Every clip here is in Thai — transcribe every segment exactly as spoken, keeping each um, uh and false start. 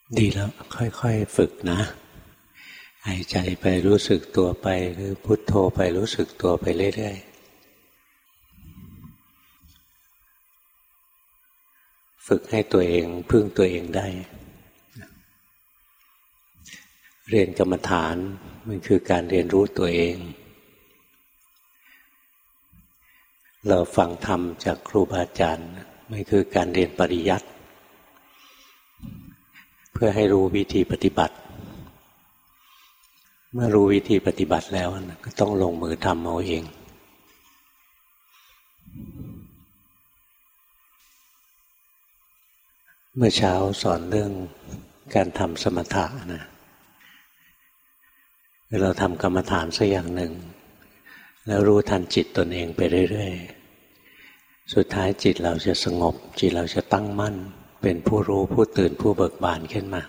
ดีแล้วค่อยๆฝึกนะหายใจไปรู้สึกตัวไปหรือพุทโธไปรู้สึกตัวไปเรื่อยๆฝึกให้ตัวเองพึ่งตัวเองได้เรียนกรรมฐานมันคือการเรียนรู้ตัวเองเราฟังธรรมจากครูบาอาจารย์มันคือการเรียนปริยัติเพื่อให้รู้วิธีปฏิบัติเมื่อรู้วิธีปฏิบัติแล้วก็ต้องลงมือทำเอาเองเมื่อเช้าสอนเรื่องการทำสมถะนะเราทำกรรมฐานสักอย่างหนึ่งแล้วรู้ทันจิตตนเองไปเรื่อยๆสุดท้ายจิตเราจะสงบจิตเราจะตั้งมั่นเป็นผู้รู้ผู้ตื่นผู้เบิกบานขึ้นมา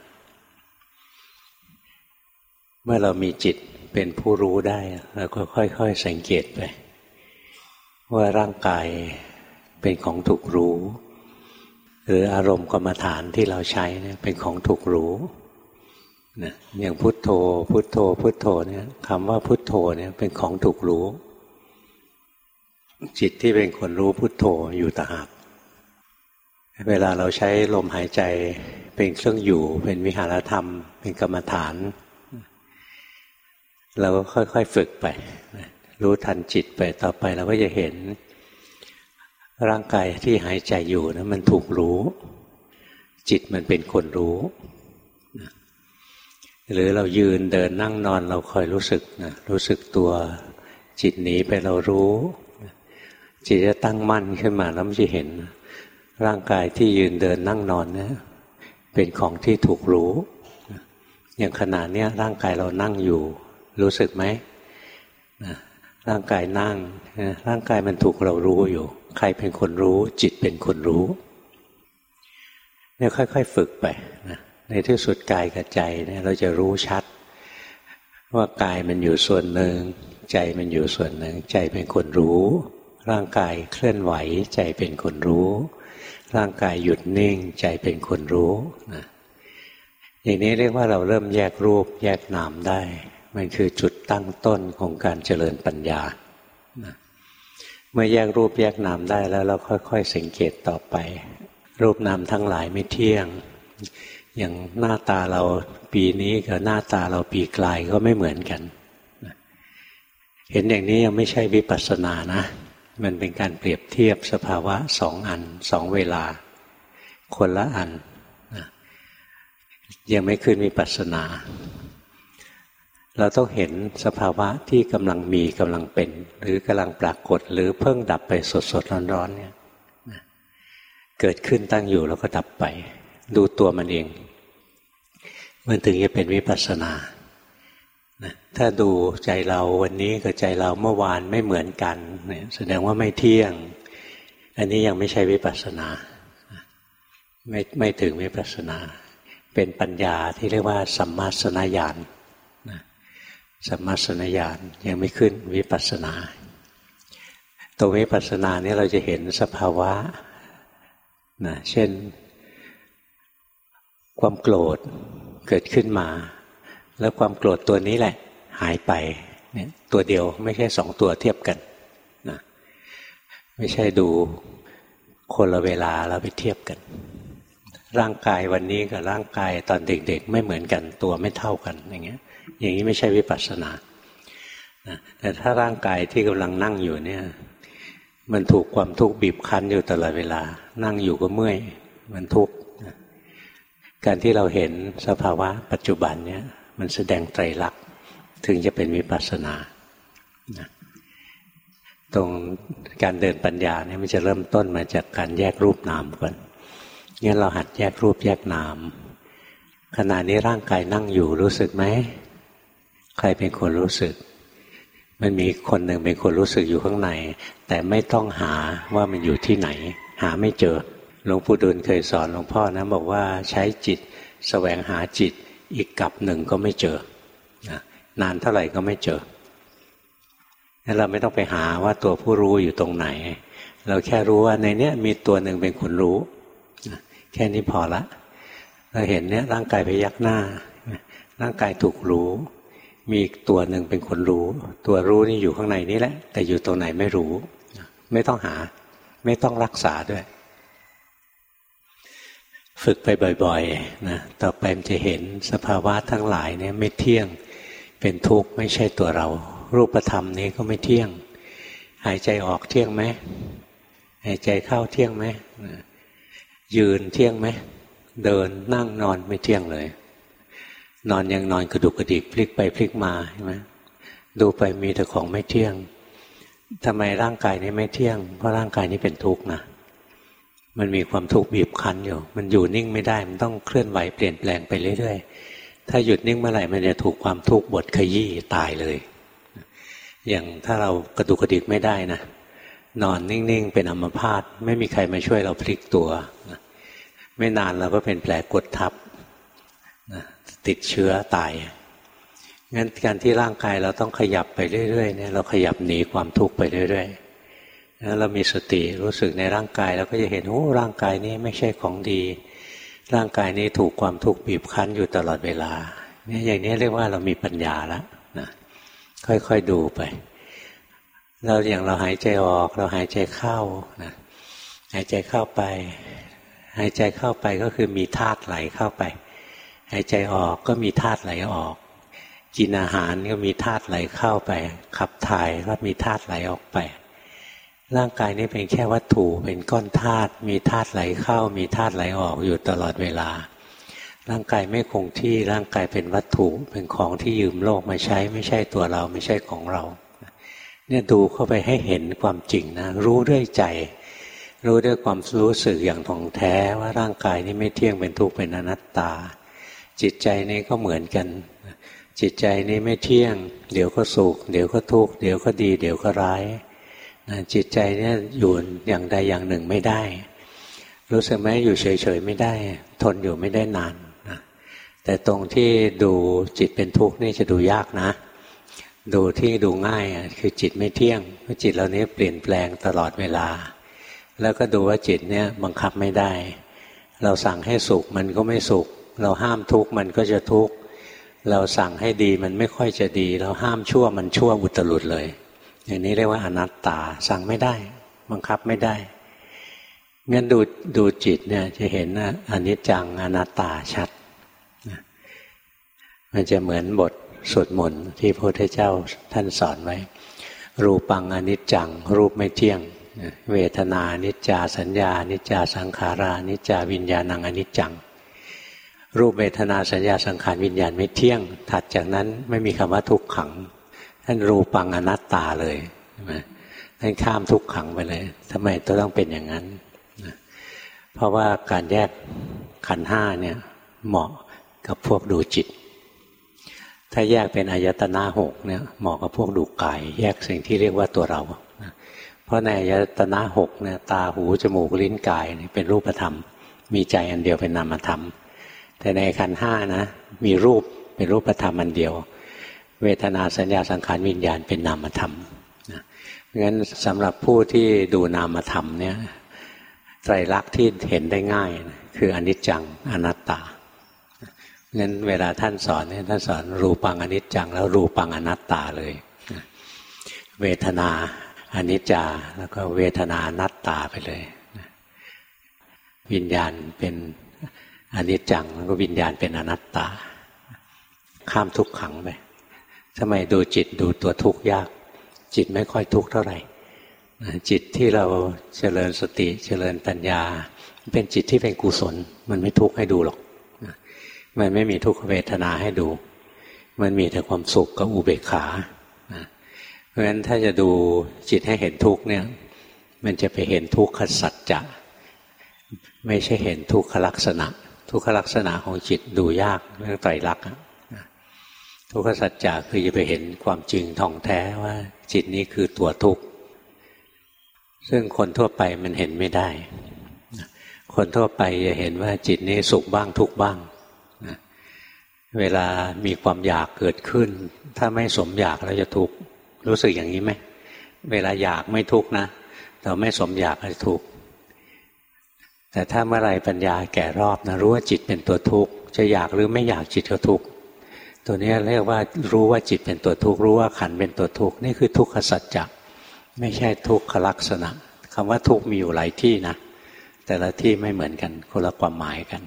เมื่อเรามีจิตเป็นผู้รู้ได้เราก็ค่อยๆสังเกตไปว่าร่างกายเป็นของถูกรู้หรืออารมณ์กรรมฐานที่เราใช้เนี่ยเป็นของถูกรู้นะอย่างพุทโธพุทโธพุทโธเนี่ยคำว่าพุทโธเนี่ยเป็นของถูกรู้จิตที่เป็นคนรู้พุทโธอยู่ต่างหากเวลาเราใช้ลมหายใจเป็นเครื่องอยู่เป็นวิหารธรรมเป็นกรรมฐานเราก็ค่อยๆฝึกไปรู้ทันจิตไปต่อไปเราก็จะเห็นร่างกายที่หายใจอยู่นะมันถูกรู้จิตมันเป็นคนรู้หรือเรายืนเดินนั่งนอนเราคอยรู้สึกนะรู้สึกตัวจิตหนีไปเรารู้จิตจะตั้งมั่นขึ้นมาแล้วมันจะเห็นร่างกายที่ยืนเดินนั่งนอนเนี่ยเป็นของที่ถูกรู้อย่างขณะนี้ร่างกายเรานั่งอยู่รู้สึกไหมร่างกายนั่งร่างกายมันถูกเรารู้อยู่ใครเป็นคนรู้จิตเป็นคนรู้เนี่ยค่อยๆฝึกไปนะในที่สุดกายกับใจเนี่ยเราจะรู้ชัดว่ากายมันอยู่ส่วนหนึ่งใจมันอยู่ส่วนหนึ่งใจเป็นคนรู้ร่างกายเคลื่อนไหวใจเป็นคนรู้ร่างกายหยุดนิ่งใจเป็นคนรู้นะอย่างนี้เรียกว่าเราเริ่มแยกรูปแยกนามได้มันคือจุดตั้งต้นของการเจริญปัญญานะเมื่อแยกรูปแยกนามได้แล้วเราค่อยๆสังเกตต่อไปรูปนามทั้งหลายไม่เที่ยงอย่างหน้าตาเราปีนี้กับหน้าตาเราปีกลายก็ไม่เหมือนกันนะเห็นอย่างนี้ยังไม่ใช่วิปัสสนานะมันเป็นการเปรียบเทียบสภาวะสองอันสองเวลาคนละอันนะยังไม่ขึ้นวิปัสสนาเราต้องเห็นสภาวะที่กำลังมีกำลังเป็นหรือกำลังปรากฏหรือเพิ่งดับไปสดๆร้อนๆเนี่ยนะเกิดขึ้นตั้งอยู่แล้วก็ดับไปดูตัวมันเองมันถึงจะเป็นวิปัสสนานะถ้าดูใจเราวันนี้กับใจเราเมื่อวานไม่เหมือนกันเนี่ยแสดงว่าไม่เที่ยงอันนี้ยังไม่ใช่วิปัสสนาไม่ไม่ถึงวิปัสสนาเป็นปัญญาที่เรียกว่าสัมมาสนญาณนะสัมมาสนญาณยังไม่ขึ้นวิปัสสนาตรงวิปัสสนานี้เราจะเห็นสภาวะนะเช่นความโกรธเกิดขึ้นมาแล้วความโกรธตัวนี้แหละหายไปเนี่ยตัวเดียวไม่ใช่สองตัวเทียบกันนะไม่ใช่ดูคนละเวลาแล้วไปเทียบกันร่างกายวันนี้กับร่างกายตอนเด็กๆไม่เหมือนกันตัวไม่เท่ากันอย่างเงี้ยอย่างนี้ไม่ใช่วิปัสสนานะแต่ถ้าร่างกายที่กำลังนั่งอยู่เนี่ยมันถูกความทุกข์บีบคั้นอยู่ตลอดเวลานั่งอยู่ก็เมื่อยมันทุกข์การที่เราเห็นสภาวะปัจจุบันเนี่ยมันแสดงไตรลักษณ์ถึงจะเป็นวิปัสสนานะตรงการเดินปัญญาเนี่ยมันจะเริ่มต้นมาจากการแยกรูปนามก่อนงั้นเราหัดแยกรูปแยกนามขณะนี้ร่างกายนั่งอยู่รู้สึกไหมใครเป็นคนรู้สึกมันมีคนหนึ่งเป็นคนรู้สึกอยู่ข้างในแต่ไม่ต้องหาว่ามันอยู่ที่ไหนหาไม่เจอหลวงปู่ดูลเคยสอนหลวงพ่อนะบอกว่าใช้จิตแสวงหาจิตอีกกับหนึ่งก็ไม่เจอนะนานเท่าไหร่ก็ไม่เจองั้นเราไม่ต้องไปหาว่าตัวผู้รู้อยู่ตรงไหนเราแค่รู้ว่าในเนี้ยมีตัวหนึ่งเป็นคนรู้นะแค่นี้พอละเราเห็นเนี่ยร่างกายพยักหน้าร่างกายถูกรู้มีตัวหนึ่งเป็นคนรู้ตัวรู้นี่อยู่ข้างในนี่แหละแต่อยู่ตรงไหนไม่รู้ไม่ต้องหาไม่ต้องรักษาด้วยฝึกไปบ่อยๆนะต่อไปมันจะเห็นสภาวะทั้งหลายเนี่ยไม่เที่ยงเป็นทุกข์ไม่ใช่ตัวเรารูปธรรมนี้ก็ไม่เที่ยงหายใจออกเที่ยงไหมหายใจเข้าเที่ยงไหมยืนเที่ยงไหมเดินนั่งนอนไม่เที่ยงเลยนอนยังนอนกระดุกกระดิกพลิกไปพลิกมาใช่ไหมดูไปมีแต่ของไม่เที่ยงทำไมร่างกายนี้ไม่เที่ยงเพราะร่างกายนี้เป็นทุกข์นะมันมีความทุกข์บีบคั้นอยู่มันอยู่นิ่งไม่ได้มันต้องเคลื่อนไหวเปลี่ยนแปลงไปเรื่อยๆถ้าหยุดนิ่งเมื่อไหร่มันจะถูกความทุกข์บดขยี้ตายเลยอย่างถ้าเรากระดุกกระดิกไม่ได้นะนอนนิ่งๆเป็นอัมพาตไม่มีใครมาช่วยเราพลิกตัวไม่นานเราก็เป็นแผลกดทับติดเชื้อตายงั้นการที่ร่างกายเราต้องขยับไปเรื่อยๆเนี่ยเราขยับหนีความทุกข์ไปเรื่อยๆแล้วเรามีสติรู้สึกในร่างกายเราก็จะเห็นโอ้ร่างกายนี้ไม่ใช่ของดีร่างกายนี้ถูกความทุกข์บีบคั้นอยู่ตลอดเวลาเนี่ยอย่างนี้เรียกว่าเรามีปัญญาแล้วนะค่อยๆดูไปเราอย่างเราหายใจออกเราหายใจเข้านะหายใจเข้าไปหายใจเข้าไปก็คือมีธาตุไหลเข้าไปหายใจออกก็มีธาตุไหลออกกินอาหารก็มีธาตุไหลเข้าไปขับถ่ายก็มีธาตุไหลออกไปร่างกายนี้เป็นแค่วัตถุเป็นก้อนธาตุมีธาตุไหลเข้ามีธาตุไหลออกอยู่ตลอดเวลาร่างกายไม่คงที่ร่างกายเป็นวัตถุเป็นของที่ยืมโลกมาใช้ไม่ใช่ตัวเราไม่ใช่ของเราเนี่ยดูเข้าไปให้เห็นความจริงนะรู้ด้วยใจรู้ด้วยความรู้สึกอย่างถ่องแท้ว่าร่างกายนี้ไม่เที่ยงเป็นทุกข์เป็นอนัตตาจิตใจนี้ก็เหมือนกันจิตใจนี้ไม่เที่ยงเดี๋ยวก็สุขเดี๋ยวก็ทุกข์เดี๋ยวก็ดีเดี๋ยวก็ร้ายจิตใจเนี่ยอยู่อย่างใดอย่างหนึ่งไม่ได้รู้สึกไหมอยู่เฉยๆไม่ได้ทนอยู่ไม่ได้นานนะแต่ตรงที่ดูจิตเป็นทุกข์นี่จะดูยากนะดูที่ดูง่ายคือจิตไม่เที่ยงเพราะจิตเรานี้เปลี่ยนแปลงตลอดเวลาแล้วก็ดูว่าจิตเนี่ยบังคับไม่ได้เราสั่งให้สุขมันก็ไม่สุขเราห้ามทุกข์มันก็จะทุกข์เราสั่งให้ดีมันไม่ค่อยจะดีเราห้ามชั่วมันชั่วอุตรุดเลยอย่างนี้เรียกว่าอนัตตาสั่งไม่ได้บังคับไม่ได้งั้นดูดูจิตเนี่ยจะเห็นอนิจจังอนัตตาชัดมันจะเหมือนบทสวดมนต์ที่พระพุทธเจ้าท่านสอนไว้รูปังอนิจจังรูปไม่เที่ยงเวทนาอนิจจาสัญญาอนิจจาสังขาราอนิจจาวิญญาณังอนิจจังรูปเวทนาสัญญาสังขารวิญญาณไม่เที่ยงถัดจากนั้นไม่มีคำว่าทุกขังท่านรูปังอนัตตาเลยใช่ไหมท่านข้ามทุกขังไปเลยทำไมต้องเป็นอย่างนั้นเพราะว่าการแยกขันธ์ห้าเนี่ยเหมาะกับพวกดูจิตถ้าแยกเป็นอายตนะหกเนี่ยเหมาะกับพวกดูกายแยกสิ่งที่เรียกว่าตัวเราเพราะในอายตนะหกเนี่ยตาหูจมูกลิ้นกายเป็นรูปธรรมมีใจอันเดียวเป็นนามธรรมแต่ในขันธ์ห้านะมีรูปเป็นรูปธรรมอันเดียวเวทนาสัญญาสังขารวิญญาณเป็นนามธรรมนะเพราะฉะนั้นสำหรับผู้ที่ดูนามธรรมเนี่ยไตรลักษณ์ที่เห็นได้ง่ายนะคืออนิจจังอนัตตางั้นเวลาท่านสอนเนี่ยท่านสอนรูปังอนิจจังแล้วรูปังอนัตตาเลยนะเวทนาอนิจจาแล้วก็เวทนาอนัตตาไปเลยนะวิญญาณเป็นอนิจจังแล้วก็วิญญาณเป็นอนัตตาข้ามทุกขังไปทำไมดูจิตดูตัวทุกข์ยากจิตไม่ค่อยทุกข์เท่าไหร่จิตที่เราเจริญสติเจริญปัญญาเป็นจิตที่เป็นกุศลมันไม่ทุกข์ให้ดูหรอกมันไม่มีทุกขเวทนาให้ดูมันมีแต่ความสุขกับอุเบกขาเพราะฉะนั้นถ้าจะดูจิตให้เห็นทุกข์เนี่ยมันจะไปเห็นทุกขสัจจะไม่ใช่เห็นทุกขลักษณะทุกขลักษณะของจิตดูยากเรื่องไตรลักษณ์ทุกขสัจจะคือจะไปเห็นความจริงท่องแท้ว่าจิตนี้คือตัวทุกข์ซึ่งคนทั่วไปมันเห็นไม่ได้คนทั่วไปจะเห็นว่าจิตนี้สุขบ้างทุกข์บ้างเวลามีความอยากเกิดขึ้นถ้าไม่สมอยากแล้วจะทุกข์รู้สึกอย่างนี้ไหมเวลาอยากไม่ทุกข์นะแต่ไม่สมอยากจะทุกข์แต่ถ้าเมื่อไรปัญญาแก่รอบนะรู้ว่าจิตเป็นตัวทุกข์จะอยากหรือไม่อยากจิตก็ทุกข์ตัวนี้เรียกว่ารู้ว่าจิตเป็นตัวทุกข์รู้ว่าขันธ์เป็นตัวทุกข์นี่คือทุกขสัจจะไม่ใช่ทุกขลักษณะคำว่าทุกข์มีอยู่หลายที่นะแต่ละที่ไม่เหมือนกันคนละความหมายกัน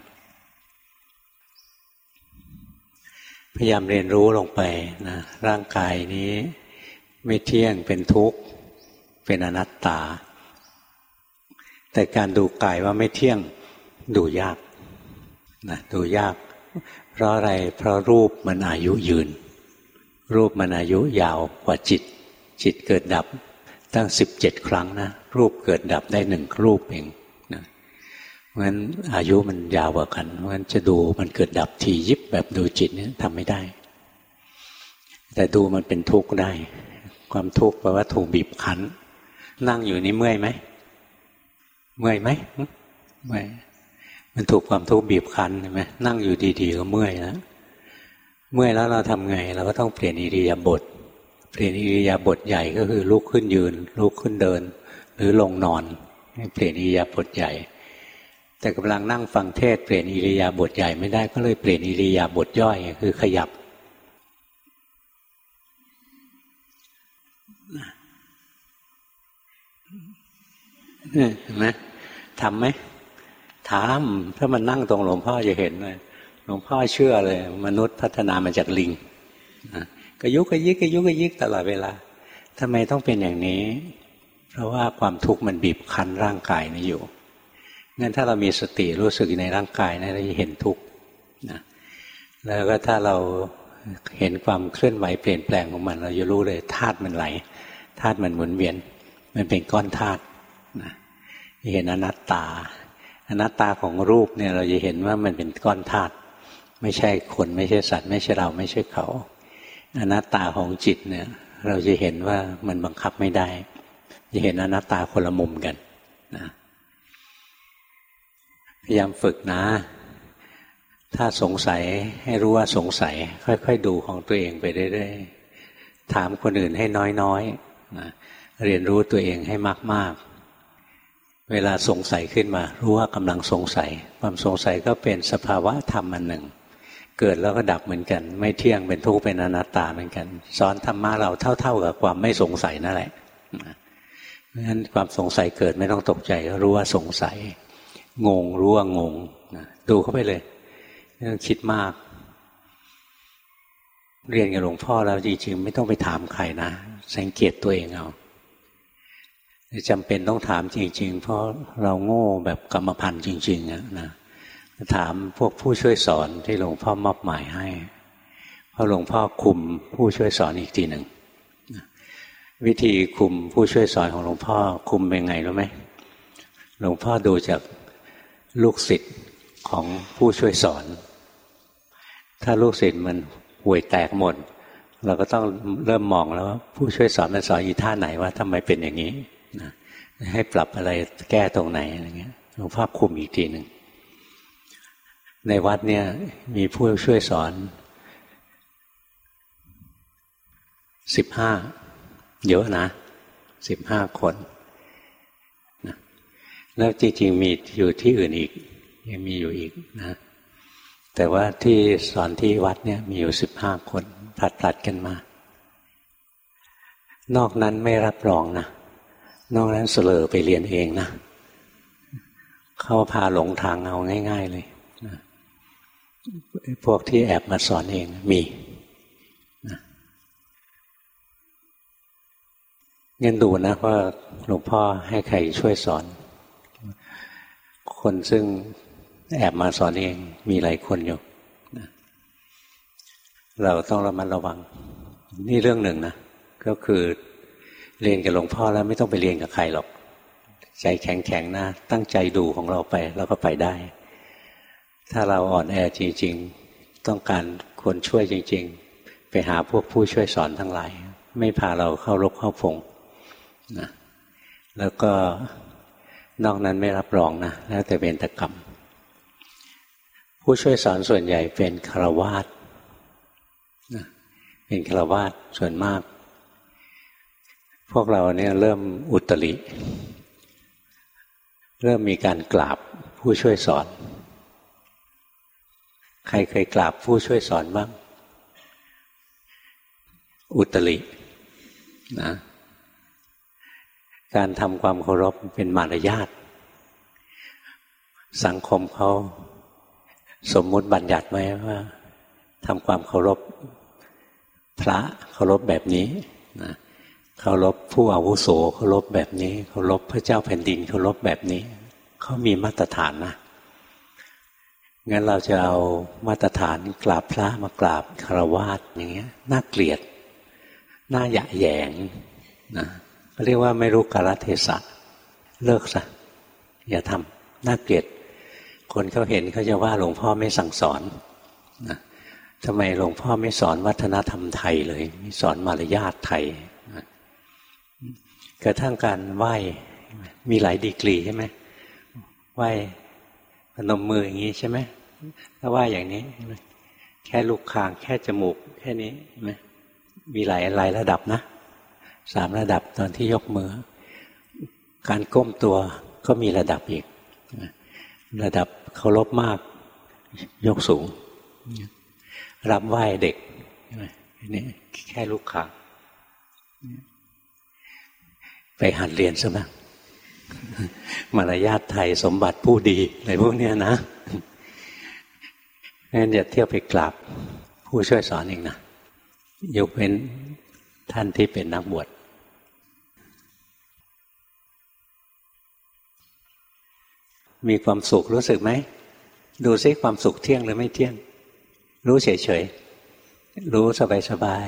พยายามเรียนรู้ลงไปนะร่างกายนี้ไม่เที่ยงเป็นทุกข์เป็นอนัตตาแต่การดูกายว่าไม่เที่ยงดูยากนะดูยากเพราะอะไรเพราะรูปมันอายุยืนรูปมันอายุยาวกว่าจิตจิตเกิดดับตั้งสิบเจ็ดครั้งนะรูปเกิดดับได้หนึ่งรูปเองนะเพราะฉะนั้นอายุมันยาวกว่ากันเพราะฉะนั้นจะดูมันเกิดดับทียิบแบบดูจิตเนี่ยทำไม่ได้แต่ดูมันเป็นทุกข์ได้ความทุกข์แปลว่าถูกบีบคั้นนั่งอยู่นี่เมื่อยไหมเมื่อยไหมเมื่อยมันถูกความทุกข์บีบคั้นใช่ไหมนั่งอยู่ดีๆก็เมื่อยแล้วเมื่อยแล้วเราทำไงเราก็ต้องเปลี่ยนอิริยาบถเปลี่ยนอิริยาบถใหญ่ก็คือลุกขึ้นยืนลุกขึ้นเดินหรือลงนอนให้เปลี่ยนอิริยาบถใหญ่แต่กำลังนั่งฟังเทศเปลี่ยนอิริยาบถใหญ่ไม่ได้ก็เลยเปลี่ยนอิริยาบถย่อยคือขยับเห็นไหมทำไหมถามถ้ามันนั่งตรงหลวงพ่อจะเห็นเลยหลวงพ่อเชื่อเลยมนุษย์พัฒนามาจากลิงกระยุกกระยิกกระยุกกระยิกตลอดเวลาทำไมต้องเป็นอย่างนี้เพราะว่าความทุกข์มันบีบคั้นร่างกายนี้อยู่งั้นถ้าเรามีสติรู้สึกในร่างกายนะเราจะเห็นทุกข์นะแล้วก็ถ้าเราเห็นความเคลื่อนไหวเปลี่ยนแปลงของมันเราจะรู้เลยธาตุมันไหลธาตุมันหมุนเวียนมันเป็นก้อนธาตุนะเห็นอนัตตาอนัตตาของรูปเนี่ยเราจะเห็นว่ามันเป็นก้อนธาตุไม่ใช่คนไม่ใช่สัตว์ไม่ใช่เราไม่ใช่เขาอนัตตาของจิตเนี่ยเราจะเห็นว่ามันบังคับไม่ได้จะเห็นอนัตตาคนละมุมกันนะพยายามฝึกนะถ้าสงสัยให้รู้ว่าสงสัยค่อยๆดูของตัวเองไปเรื่อยๆถามคนอื่นให้น้อยๆนะเรียนรู้ตัวเองให้มากๆเวลาสงสัยขึ้นมารู้ว่ากำลังสงสัยความสงสัยก็เป็นสภาวะธรรมอันหนึ่งเกิดแล้วก็ดับเหมือนกันไม่เที่ยงเป็นทุกข์เป็นอนัตตาเหมือนกันสอนธรรมะเราเท่าๆกับความไม่สงสัยนั่นแหละเพราะฉะนั้นความสงสัยเกิดไม่ต้องตกใจรู้ว่าสงสัยงงรู้ว่างงดูเข้าไปเลยไม่ต้องคิดมากเรียนกับหลวงพ่อแล้วจริงๆไม่ต้องไปถามใครนะสังเกตตัวเองเอาจำเป็นต้องถามจริงๆเพราะเราโง่แบบกรรมพันธุ์จริงๆนะถามพวกผู้ช่วยสอนที่หลวงพ่อมอบหมายให้เพราะหลวงพ่อคุมผู้ช่วยสอนอีกทีหนึ่งวิธีคุมผู้ช่วยสอนของหลวงพ่อคุมเป็นไงรู้ไหมหลวงพ่อดูจากลูกศิษย์ของผู้ช่วยสอนถ้าลูกศิษย์มันห่วยแตกหมดเราก็ต้องเริ่มมองแล้วว่าผู้ช่วยสอนมันสอนอีท่าไหนว่าทำไมเป็นอย่างนี้นะให้ปรับอะไรแก้ตรงไหนอะไรเงี้ยหลวงพ่อคุมอีกทีหนึ่งในวัดเนี่ยมีผู้ช่วยสอนสิบห้าเยอะนะสิบห้าคนนะแล้วจริงๆมีอยู่ที่อื่นอีกยังมีอยู่อีกนะแต่ว่าที่สอนที่วัดเนี่ยมีอยู่สิบห้าคนผลัดๆกันมานอกนั้นไม่รับรองนะนอกนั้นเสลอไปเรียนเองนะเขาพาหลงทางเอาง่ายๆเลยนะพวกที่แอบมาสอนเองมีนะงั้นดูนะว่าหลวงพ่อให้ใครช่วยสอนคนซึ่งแอบมาสอนเองมีหลายคนอยู่นะเราต้องระมัดระวังนี่เรื่องหนึ่งนะก็คือเรียนกับหลวงพ่อแล้วไม่ต้องไปเรียนกับใครหรอกใจแข็งๆนะตั้งใจดูของเราไปแล้วก็ไปได้ถ้าเราอ่อนแอจริงๆต้องการคนช่วยจริงๆไปหาพวกผู้ช่วยสอนทั้งหลายไม่พาเราเข้ารกเข้าพงนะแล้วก็นอกนั้นไม่รับรองนะแล้วแต่เวรกรรมผู้ช่วยสอนส่วนใหญ่เป็นฆราวาสนะเป็นฆราวาสส่วนมากพวกเราเนี่ยเริ่มอุตริเริ่มมีการกราบผผู้ช่วยสอนใครเคยกราบผู้ช่วยสอนบ้างอุตรินะการทำความเคารพเป็นมารยาทสังคมเขาสมมุติบัญญัติไว้ว่าทำความเคารพพระเคารพแบบนี้นะเคารพผู้อาวุโสเคารพแบบนี้เคารพพระเจ้าแผ่นดินเคารพแบบนี้เขามีมาตรฐานนะงั้นเราจะเอามาตรฐานกราบพระมากราบฆราวาสอย่างเงี้ยน่าเกลียดน่าหยะแหยงนะเขาเรียกว่าไม่รู้กาลเทศะเลิกซะอย่าทำน่าเกลียดคนเขาเห็นเขาจะว่าหลวงพ่อไม่สั่งสอนนะทำไมหลวงพ่อไม่สอนวัฒนธรรมไทยเลยไม่สอนมารยาทไทยนะกระทั่งการไหว้มีหลายดีกรีใช่ไหมไหว้พนมมืออย่างนี้ใช่ไหมถ้าไหว้อย่างนี้แค่ลูกคางแค่จมูกแค่นี้ใช่ไหมมีหลายหลายระดับนะสามระดับตอนที่ยกมือการก้มตัวก็มีระดับอีกระดับเคารพมากยกสูงรับไหว้เด็กนี่แค่ลูกคางไปหัดเรียนซะบ้างมารยาทไทยสมบัติผู้ดีอะไรพวกนี้นะงั้นอย่าเที่ยวไปกราบผู้ช่วยสอนเองนะยกเว้นท่านที่เป็นนักบวชมีความสุขรู้สึกไหมดูซิความสุขเที่ยงหรือไม่เที่ยงรู้เฉยๆรู้สบาย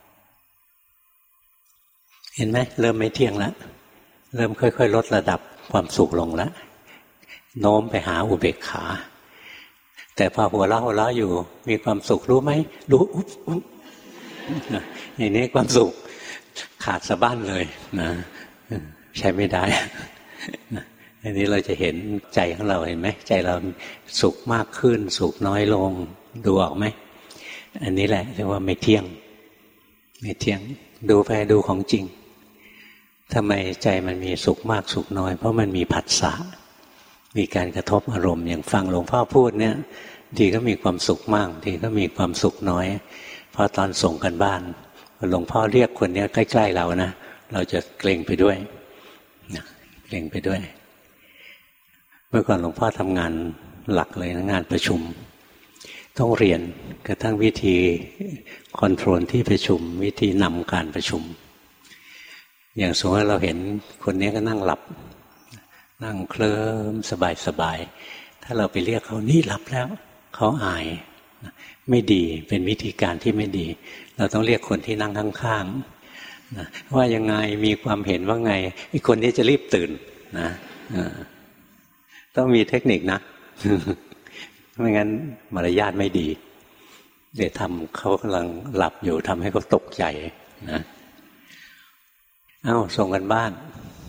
ๆเห็นไหมเริ่มไม่เที่ยงแล้วเริ่มค่อยๆลดระดับความสุขลงแล้วโน้มไปหาอุเบกขาแต่พอหัวเราะหัวเราะอยู่มีความสุขรู้ไหมรู้อุ๊บอุ๊บอย่างนี้ความสุขขาดสะบั้นเลยนะใช้ไม่ได้อันนี้เราจะเห็นใจของเราเห็นไหมใจเราสุขมากขึ้นสุขน้อยลงดูออกไหมอันนี้แหละเรียกว่าไม่เที่ยงไม่เที่ยงดูไปดูของจริงทำไมใจมันมีสุขมากสุขน้อยเพราะมันมีผัสสะมีการกระทบอารมณ์อย่างฟังหลวงพ่อพูดเนี่ยทีก็มีความสุขมากทีก็มีความสุขน้อยพอตอนส่งกันบ้านหลวงพ่อเรียกคนนี้ใกล้ๆเรานะเราจะเกรงไปด้วยเกรงไปด้วยเมื่อก่อนหลวงพ่อทำงานหลักเลยนะงานประชุมต้องเรียนกระทั่งวิธีคอนโทรลที่ประชุมวิธีนำการประชุมอย่างสมมติเราเห็นคนนี้ก็นั่งหลับนั่งเคลิ้มสบายๆถ้าเราไปเรียกเขานี่หลับแล้วเขาอายไม่ดีเป็นวิธีการที่ไม่ดีเราต้องเรียกคนที่นั่งข้างๆว่ายังไงมีความเห็นว่าไงไอ้คนนี้จะรีบตื่นนะต้องมีเทคนิคนะไม่งั้นมารยาทไม่ดีเดี๋ยวทำเขากำลังหลับอยู่ทำให้เขาตกใจนะเอ้าส่งกันบ้าน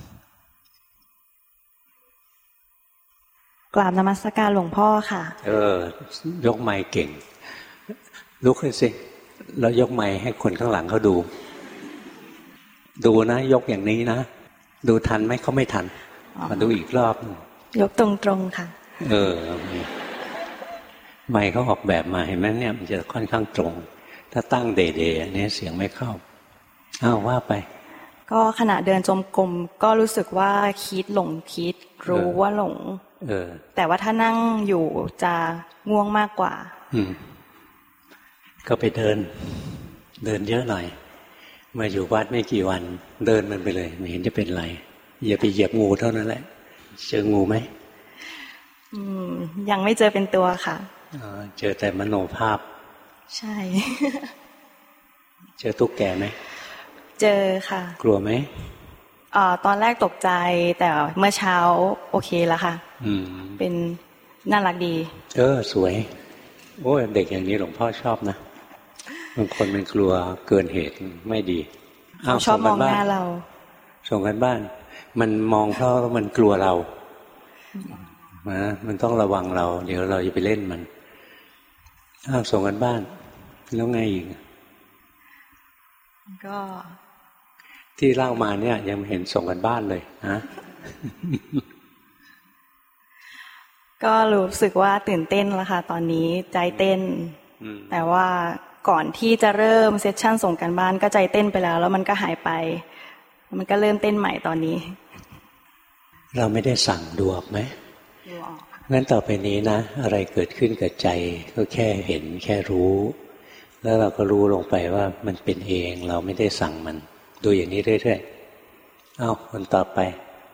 กราบนมัสการหลวงพ่อค่ะเออยกไมค์เก่งลุกขึ้นสิแล้วยกไมค์ให้คนข้างหลังเขาดูดูนะยกอย่างนี้นะดูทันไหมเขาไม่ทันมาดูอีกรอบยกตรงๆค่ะเออไมค์เขาออกแบบมาเห็นไหมเนี่ยมันจะค่อนข้างตรงถ้าตั้งเดๆอันนี้เสียงไม่เข้าอ้าวว่าไปก็ขณะเดินจมกรมก็รู้สึกว่าคิดหลงคิดรู้ว่าหลงเออแต่ว่าถ้านั่งอยู่จะง่วงมากกว่าอืมก็ไปเดินเดินเยอะหน่อยมาอยู่วัดไม่กี่วันเดินมันไปเลยไม่เห็นจะเป็นไรอย่าไปเหยียบงูเท่านั้นแหละเจองูไหมอืมยังไม่เจอเป็นตัวค่ะอ๋อเจอแต่มโนภาพใช่เจอตุ๊กแกไหมเจอค่ะกลัวไหมอ่าตอนแรกตกใจแต่เมื่อเช้าโอเคแล้วค่ะอืมเป็นน่ารักดีเออสวยโอ้เด็กอย่างนี้หลวงพ่อชอบนะบางคนมันกลัวเกินเหตุไม่ดีอ้าวชอบมองหน้าเราส่งกันบ้านมันมองเพราะมันกลัวเรานะมันต้องระวังเราเดี๋ยวเราจะไปเล่นมันอ้าวส่งกันบ้านแล้วไงอีกก็ที่เล่ามาเนี่ยยังไม่เห็นส่งกันบ้านเลยนะก็รู้สึกว่าตื่นเต้นแล้วค่ะตอนนี้ใจเต้นแต่ว่าก่อนที่จะเริ่มเซสชั่นส่งกันบ้านก็ใจเต้นไปแล้วแล้วมันก็หายไปมันก็เริ่มเต้นใหม่ตอนนี้เราไม่ได้สั่งดูออกไหมดูออกงั้นต่อไปนี้นะอะไรเกิดขึ้นกับใจก็แค่เห็นแค่รู้แล้วเราก็รู้ลงไปว่ามันเป็นเองเราไม่ได้สั่งมันดูอย่างนี้เรื่อยๆเอ้าคนต่อไป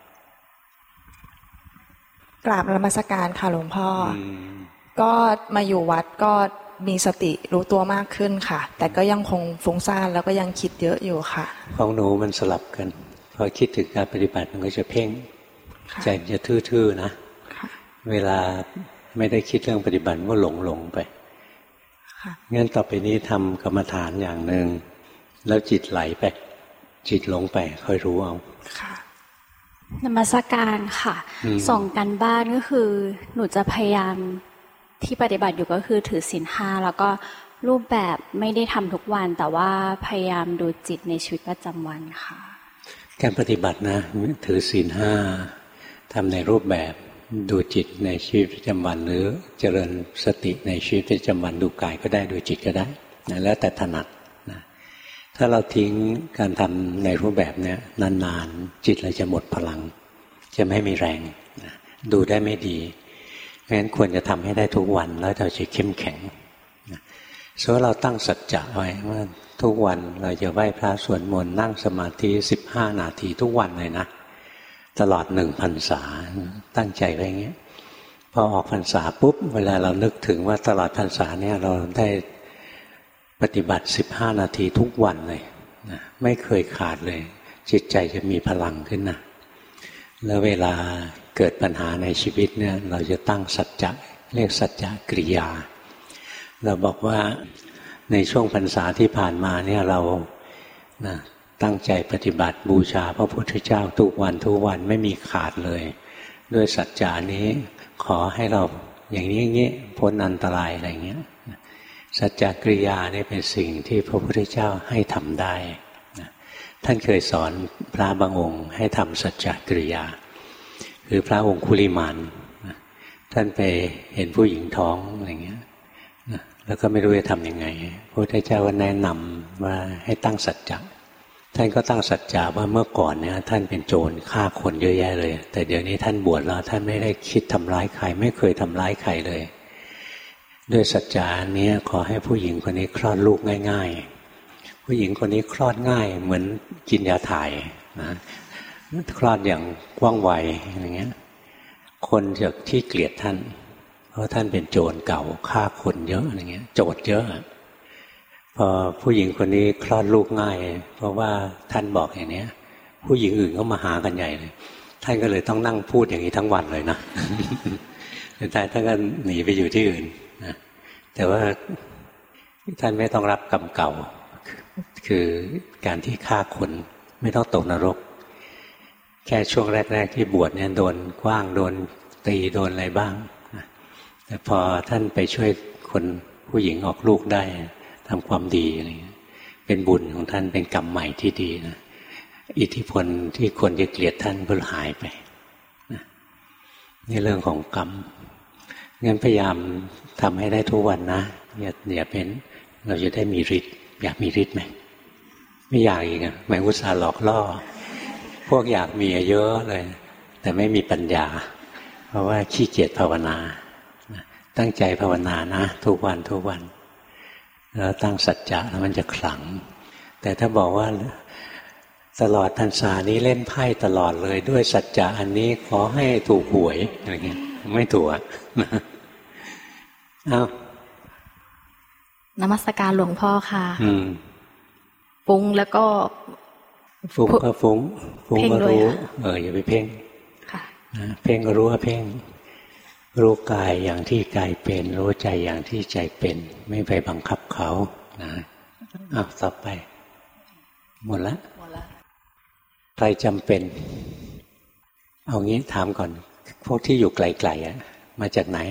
กราบนมัสการค่ะหลวงพ่อก็มาอยู่วัดก็มีสติรู้ตัวมากขึ้นค่ะแต่ก็ยังคงฟุ้งซ่านแล้วก็ยังคิดเยอะอยู่ค่ะของหนูมันสลับกันพอคิดถึงการปฏิบัติมันก็จะเพ่งใจมันจะทื่อๆนะเวลาไม่ได้คิดเรื่องปฏิบัติก็หลงหลงไปงั้นต่อไปนี้ทำกรรมฐานอย่างหนึ่งแล้วจิตไหลไปจิตหลงไปค่อยรู้เอานมัสการค่ะส่งกันบ้านก็คือหนูจะพยายามที่ปฏิบัติอยู่ก็คือถือศีลห้าแล้วก็รูปแบบไม่ได้ทำทุกวันแต่ว่าพยายามดูจิตในชีวิตประจำวันค่ะการปฏิบัตินะถือศีลห้าทำในรูปแบบดูจิตในชีวิตประจำวันหรือเจริญสติในชีวิตประจำวันดูกายก็ได้ดูจิตก็ได้นะแล้วแต่ถนัดนะถ้าเราทิ้งการทำในรูปแบบเนี้ยนานๆจิตเราจะหมดพลังจะไม่มีแรงนะดูได้ไม่ดีเพราะฉะนั้นควรจะทำให้ได้ทุกวันแล้วเราจะเข้มแข็งนะส่วนเราตั้งสัจจะไว้ว่าทุกวันเราจะไหว้พระสวดมนต์นั่งสมาธิสิบห้านาทีทุกวันเลยนะตลอดหนึ่งพรรษาตั้งใจไว้อย่างเงี้ยพอออกพรรษาปุ๊บเวลาเรานึกถึงว่าตลอดพรรษาเนี่ยเราได้ปฏิบัติสิบห้านาทีทุกวันเลยนะไม่เคยขาดเลยจิตใจจะมีพลังขึ้นนะแล้วเวลาเกิดปัญหาในชีวิตเนี่ยเราจะตั้งสัจจะเรียกสัจจะกริยาเราบอกว่าในช่วงพรรษาที่ผ่านมาเนี่ยเรานะตั้งใจปฏิบัติบูชาพระพุทธเจ้าทุกวันทุกวันไม่มีขาดเลยด้วยสัจจานี้ขอให้เราอย่างนี้อย่างนี้พ้นอันตรายอะไรเงี้ยสัจจกริยานี่เป็นสิ่งที่พระพุทธเจ้าให้ทำได้นะท่านเคยสอนพระบางองค์ให้ทำสัจจกริยาคือพระองคุลิมานนะท่านไปเห็นผู้หญิงท้องอะไรเงี้ยนะแล้วก็ไม่รู้จะทำยังไงพระพุทธเจ้าก็แนะนำว่าให้ตั้งสัจจะท่านก็ตั้งสัจจะว่าเมื่อก่อนเนี่ยท่านเป็นโจรฆ่าคนเยอะแยะเลยแต่เดี๋ยวนี้ท่านบวชแล้วท่านไม่ได้คิดทำร้ายใครไม่เคยทำร้ายใครเลยด้วยสัจจะนี้ขอให้ผู้หญิงคนนี้คลอดลูกง่ายๆผู้หญิงคนนี้คลอดง่ายเหมือนกินยาถ่ายนะคลอดอย่างว่องไวอย่างเงี้ยคนจากที่เกลียดท่านเพราะท่านเป็นโจรเก่าฆ่าคนเยอะอย่างเงี้ยโจรเยอะพอผู้หญิงคนนี้คลอดลูกง่ายเพราะว่าท่านบอกอย่างนี้ผู้หญิงอื่นก็มาหากันใหญ่เลยท่านก็เลยต้องนั่งพูดอย่างนี้ทั้งวันเลยนะสุดท้ายท่านก็หนีไปอยู่ที่อื่นนะแต่ว่าท่านไม่ต้องรับกรรมเก่าคือการที่ฆ่าคนไม่ต้องตกนรกแค่ช่วงแรกๆที่บวชเนี่ยโดนกว้างโดนตีโดนอะไรบ้างนะแต่พอท่านไปช่วยคนผู้หญิงออกลูกได้ทำความดีอะไรเงี้ยเป็นบุญของท่านเป็นกรรมใหม่ที่ดีนะอิทธิพลที่คนจะเกลียดท่านก็หายไปนะนี่เรื่องของกรรมงั้นพยายามทำให้ได้ทุกวันนะอย่าอย่าเป็นเราจะได้มีฤทธิ์อยากมีฤทธิ์ไหมไม่อยากอีกอ่ะหมายอุตส่าห์หลอกล่อพวกอยากมีเยอะเลยแต่ไม่มีปัญญาเพราะว่าขี้เกียจภาวนาตั้งใจภาวนานะทุกวันทุกวันแล้วตั้งสัจจะแล้วมันจะขลังแต่ถ้าบอกว่าตลอดพรรษานี้เล่นไพ่ตลอดเลยด้วยสัจจะอันนี้ขอให้ถูกหวยอะไรเงี้ยไม่ถูกนะอ้าวนมัสการหลวงพ่อค่ะอืมฟุ้งแล้วก็ฟุ้งก็ฟุ้งฟุ้งก็รู้เอออย่าไปเพ่งค่ะนะเพ่งก็รู้ว่าเพ่งรู้กายอย่างที่กายเป็นรู้ใจอย่างที่ใจเป็นไม่ไปบังคับเขานะอ้าวต่อไปหมดละหมดละใครจำเป็นเอางี้ถามก่อนพวกที่อยู่ไกลๆอ่ะมาจากไหน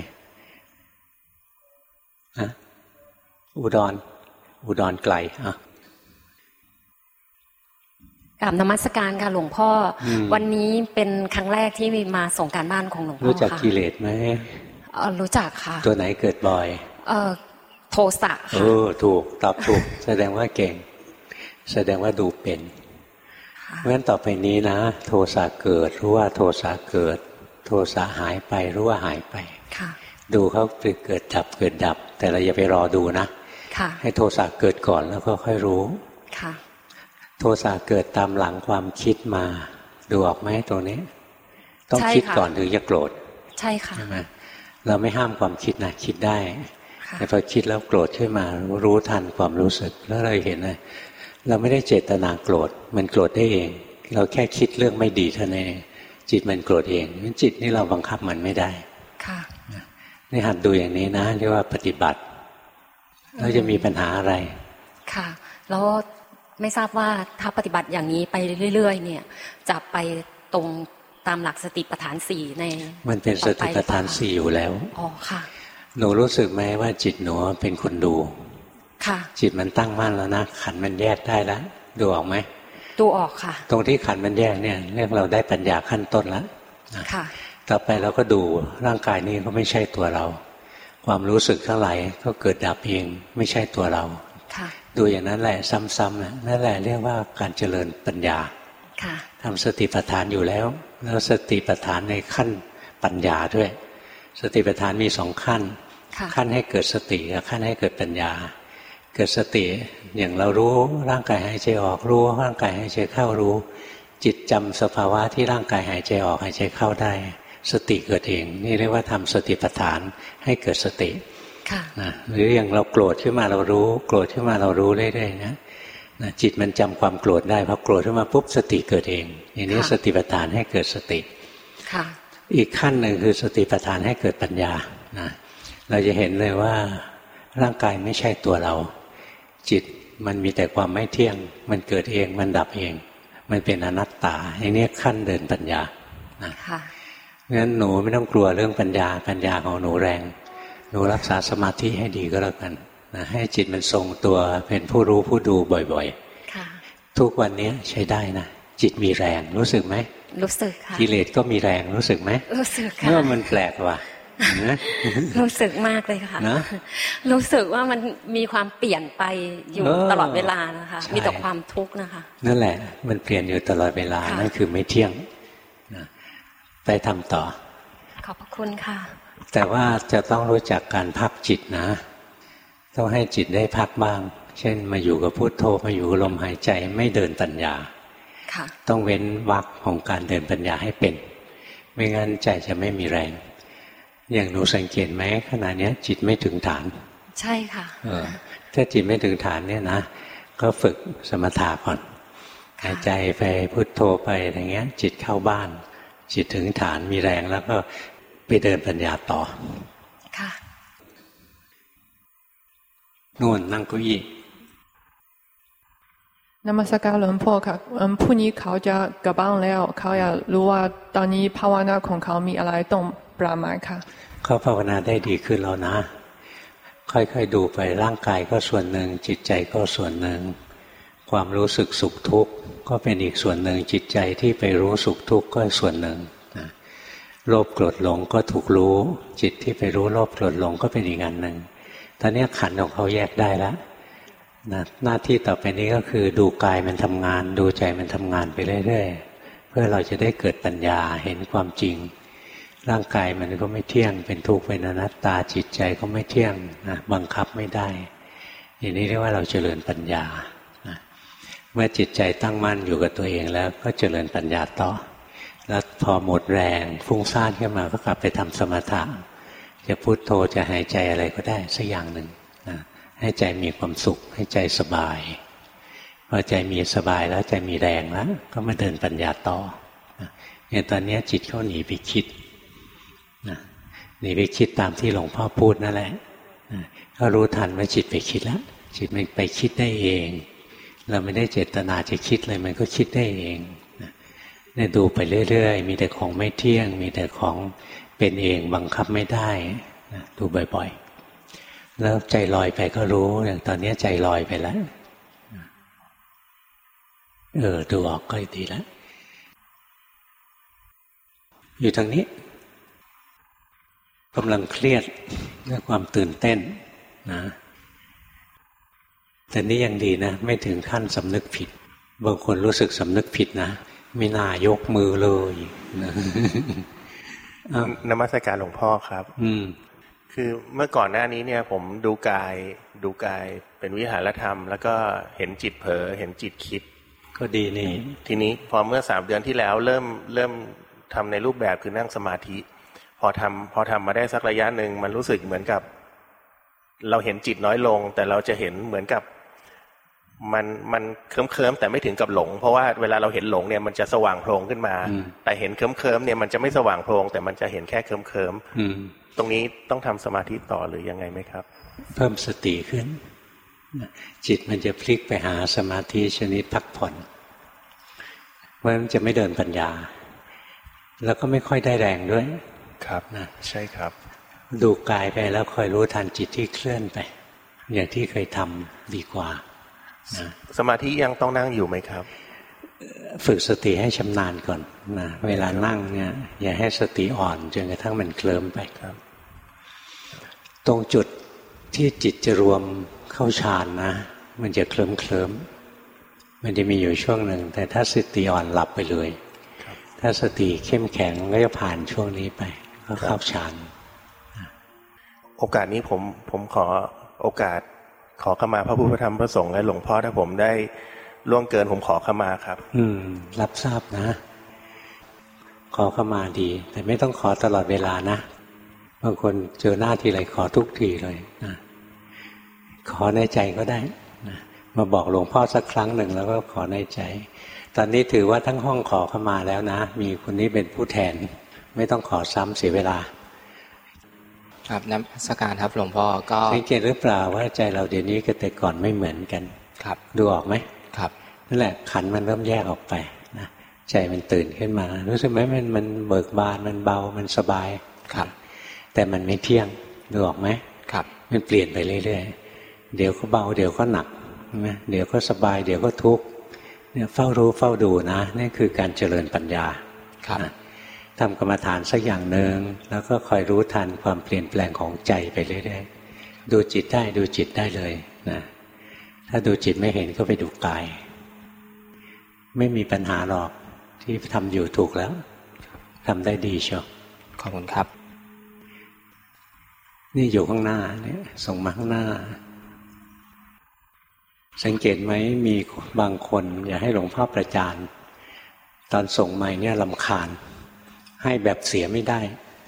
ฮะอุดรอุดรไกลอ่ะกราบนมัสการค่ะหลวงพ่อวันนี้เป็นครั้งแรกที่มาส่งการบ้านของหลวงพ่อค่ะรู้จักกิเลสไหมเออรู้จักค่ะตัวไหนเกิดบ่อยเออโทสะค่ะเออถูกตอบถูก แสดงว่าเก่งแสดงว่าดูเป็นเพราะฉะนั้นต่อไปนี้นะโทสะเกิดรู้ว่าโทสะเกิดโทสะหายไปรู้ว่าหายไปดูเขาเกิดดับเกิดดับแต่เราอย่าไปรอดูนะให้โทสะเกิดก่อนแล้วก็ค่อยรู้โทสะเกิดตามหลังความคิดมาดูออกไหมตรงนี้ต้องคิดก่อนถึงจะโกรธใช่ค่ะใช่ไหมเราไม่ห้ามความคิดนะคิดได้แต่พอคิดแล้วโกรธขึ้นมารู้ทันความรู้สึกแล้วเราเห็นเลยเราไม่ได้เจตนาโกรธมันโกรธได้เองเราแค่คิดเรื่องไม่ดีเท่านั้นเองจิตมันโกรธเองจิตนี่เราบังคับมันไม่ได้ค่ะนี่หัดดูอย่างนี้นะเรียกว่าปฏิบัติแล้วจะมีปัญหาอะไรค่ะแล้วไม่ทราบว่าถ้าปฏิบัติอย่างนี้ไปเรื่อยๆเนี่ยจะไปตรงตามหลักสติปัฏฐานสี่ในมันเป็นสติปัฏฐานสี่อยู่แล้วอ๋อค่ะหนูรู้สึกไหมว่าจิตหนูเป็นคนดูค่ะจิตมันตั้งมั่นแล้วนะขันมันแยกได้แล้วดูออกไหมดูออกค่ะตรงที่ขันมันแยกเนี่ยเรียกเราได้ปัญญาขั้นต้นแล้วค่ะต่อไปเราก็ดูร่างกายนี้ก็ไม่ใช่ตัวเราความรู้สึกทั้งหลายก็เกิดดับเองไม่ใช่ตัวเราค่ะดูอย่างนั้นแหละซ้ำๆนั่นแหละเรียกว่าการเจริญปัญญาค่ะทำสติปัฏฐานอยู่แล้วแล้วสติปัฏฐานในขั้นปัญญาด้วยสติปัฏฐานมีสองขั้นขั้นให้เกิดสติกับขั้นให้เกิดปัญญาเกิดสติอย่างเรารู้ร่างกายหายใจออกรู้ร่างกายหายใจเข้ารู้จิตจำสภาวะที่ร่างกายหายใจออกหายใจเข้าได้สติเกิดเองนี่เรียกว่าทำสติปัฏฐานให้เกิดสตินะหรืออย่างเราโกรธขึ้นมาเรารู้โกรธขึ้นมาเรารู้เรื่อยๆนะนะจิตมันจำความโกรธได้พอโกรธขึ้นมาปุ๊บสติเกิดเองอย่างนี้สติปัฏฐานให้เกิดสติอีกขั้นหนึ่งคือสติปัฏฐานให้เกิดปัญญานะเราจะเห็นเลยว่าร่างกายไม่ใช่ตัวเราจิตมันมีแต่ความไม่เที่ยงมันเกิดเองมันดับเองมันเป็นอนัตตาอย่างนี้ขั้นเดินปัญญานะงั้นหนูไม่ต้องกลัวเรื่องปัญญาปัญญาของหนูแรงหนูรักษาสมาธิให้ดีก็แล้วกันนะให้จิตมันทรงตัวเป็นผู้รู้ผู้ดูบ่อยๆทุกวันนี้ใช้ได้นะจิตมีแรงรู้สึกไหมรู้สึกค่ะกิเลสก็มีแรงรู้สึกไหมรู้สึกค่ะเมื่อมันแปลกว่ะรู้สึกมากเลยค่ะรู้สึกว่ามันมีความเปลี่ยนไปอยู่ตลอดเวลานะคะมีแต่ความทุกข์นะคะนั่นแหละมันเปลี่ยนอยู่ตลอดเวลานั่นคือไม่เที่ยงไปทำต่อขอบพระคุณค่ะแต่ว่าจะต้องรู้จักการพักจิตนะต้องให้จิตได้พักบ้างเช่นมาอยู่กับพุทโธมาอยู่กับลมหายใจไม่เดินปัญญาต้องเว้นวรรคของการเดินปัญญาให้เป็นไม่งั้นใจจะไม่มีแรงอย่างหนูสังเกตไหมขณะนี้จิตไม่ถึงฐานใช่ค่ะเออถ้าจิตไม่ถึงฐานเนี่ยนะก็ฝึกสมถะก่อนหายใจไปพุทโธไปอย่างเงี้ยจิตเข้าบ้านจิตถึงฐานมีแรงแล้วก็ไปเดินปัญญาต่อค่ะนู่นนั่งเก้าอี้นมัสการหลวงพ่อค่ะพรุ่งนี้เขาจะกลับบ้านแล้วเขาอยากรู้ว่าตอนนี้ภาวนาของเขามีอะไรต้องปรับไหมคะเขาภาวนาได้ดีขึ้นแล้วนะค่อยๆดูไปร่างกายก็ส่วนหนึ่งจิตใจก็ส่วนหนึ่งความรู้สึกสุขทุกข์ก็เป็นอีกส่วนหนึ่งจิตใจที่ไปรู้สุขทุกข์ก็ส่วนหนึ่งนะโลภโกรธหลงก็ถูกรู้จิตที่ไปรู้โลภโกรธหลงก็เป็นอีกอันหนึ่งตอนนี้ขันธ์ของเขาแยกได้แล้วนะหน้าที่ต่อไปนี้ก็คือดูกายมันทำงานดูใจมันทำงานไปเรื่อยๆเพื่อเราจะได้เกิดปัญญาเห็นความจริงร่างกายมันก็ไม่เที่ยงเป็นทุกข์เป็นอนัตตาจิตใจก็ไม่เที่ยงนะบังคับไม่ได้อย่างนี้เรียกว่าเราเจริญปัญญานะเมื่อจิตใจตั้งมั่นอยู่กับตัวเองแล้วก็เจริญปัญญาต่อแล้วพอหมดแรงฟุ้งซ่านขึ้นมาก็กลับไปทำสมถะจะพุทโธจะหายใจอะไรก็ได้สักอย่างหนึ่งนะให้ใจมีความสุขให้ใจสบายพอใจมีสบายแล้วใจมีแรงแล้วก็มาเดินปัญญาต่ออย่างตอนนี้จิตเขาหนีไปคิดหนีไปคิดตามที่หลวงพ่อพูดนั่นแหละก็รู้ทันว่าจิตไปคิดแล้วจิตมันไปคิดได้เองเราไม่ได้เจตนาจะคิดเลยมันก็คิดได้เองเนี่ยดูไปเรื่อยๆมีแต่ของไม่เที่ยงมีแต่ของเป็นเองบังคับไม่ได้ดูบ่อยๆแล้วใจลอยไปก็รู้อย่างตอนนี้ใจลอยไปแล้วเออดูออกก็ดีแล้วอยู่ทางนี้กำลังเครียดด้วยความตื่นเต้นนะแต่นี่ยังดีนะไม่ถึงขั้นสำนึกผิดบางคนรู้สึกสำนึกผิดนะไม่น่ายกมือเลยนะนมัสการหลวงพ่อครับอืมคือเมื่อก่อนหน้านี้เนี่ยผมดูกายดูกายเป็นวิหารธรรมแล้วก็เห็นจิตเผลอเห็นจิตคิดก็ดีนี่ทีนี้พอเมื่อสามเดือนที่แล้วเริ่มเริ่มทำในรูปแบบคือนั่งสมาธิพอทำพอทำมาได้สักระยะหนึ่งมันรู้สึกเหมือนกับเราเห็นจิตน้อยลงแต่เราจะเห็นเหมือนกับมันมันเคลิ้มเคลิ้มแต่ไม่ถึงกับหลงเพราะว่าเวลาเราเห็นหลงเนี่ยมันจะสว่างโพลงขึ้นมาแต่เห็นเคลิ้มเคลิ้มเนี่ยมันจะไม่สว่างโพลงแต่มันจะเห็นแค่เคลิ้มเคลิ้มตรงนี้ต้องทำสมาธิต่อหรือยังไงไหมครับเพิ่มสติขึ้นจิตมันจะพลิกไปหาสมาธิชนิดพักผ่อนเพราะฉะนั้นจะไม่เดินปัญญาแล้วก็ไม่ค่อยได้แรงด้วยครับนะใช่ครับดูกายไปแล้วคอยรู้ทันจิตที่เคลื่อนไปอย่างที่เคยทำดีกว่านะสมาธิยังต้องนั่งอยู่ไหมครับฝึกสติให้ชำนาญก่อนนะเวลานั่งเนี่ยอย่าให้สติอ่อนจนกระทั่งมันเคลิ้มไปครับตรงจุดที่จิตจะรวมเข้าฌานนะมันจะเคลิ้มเคลิ้มมันจะมีอยู่ช่วงหนึ่งแต่ถ้าสติอ่อนหลับไปเลยถ้าสติเข้มแข็งก็จะผ่านช่วงนี้ไปก็เข้าฌานโอกาสนี้ผมผมขอโอกาสขอขมาพระพุทธธรรมพระสงฆ์และหลวงพ่อถ้าผมได้ล่วงเกินผมขอขมาครับอืมรับทราบนะขอขมาดีแต่ไม่ต้องขอตลอดเวลานะบางคนเจอหน้าทีไรขอทุกทีเลยนะขอในใจก็ได้นะมาบอกหลวงพ่อสักครั้งหนึ่งแล้วก็ขอในใจตอนนี้ถือว่าทั้งห้องขอขมาแล้วนะมีคนนี้เป็นผู้แทนไม่ต้องขอซ้ำเสียเวลาครับนมัสการครับหลวงพ่อก็สังเกตหรือเปล่าว่าใจเราเดี๋ยวนี้กับแต่ก่อนไม่เหมือนกันครับดูออกไหมครับนั่นแหละขันมันเริ่มแยกออกไปนะใจมันตื่นขึ้นมารู้สึกไหมมันมันเบิกบานมันเบามันสบายครับแต่มันไม่เที่ยงดูออกไหมครับมันเปลี่ยนไปเรื่อยๆเดี๋ยวก็เบาเดี๋ยวก็หนักใช่ไหมเดี๋ยวก็สบายเดี๋ยวก็ทุกข์เนี่ยเฝ้ารู้เฝ้าดูนะนี่คือการเจริญปัญญาครับทำกรรมฐานสักอย่างหนึ่งแล้วก็คอยรู้ทันความเปลี่ยนแปลงของใจไปเรื่อยๆดูจิตได้ดูจิตได้เลยนะถ้าดูจิตไม่เห็นก็ไปดูกายไม่มีปัญหาหรอกที่ทำอยู่ถูกแล้วทำได้ดีเชียวขอบคุณครับนี่อยู่ข้างหน้าเนี่ยส่งมาข้างหน้าสังเกตไหมมีบางคนอย่าให้หลวงพ่อประจานตอนส่งมาเนี่ยรำคาญให้แบบเสียไม่ได้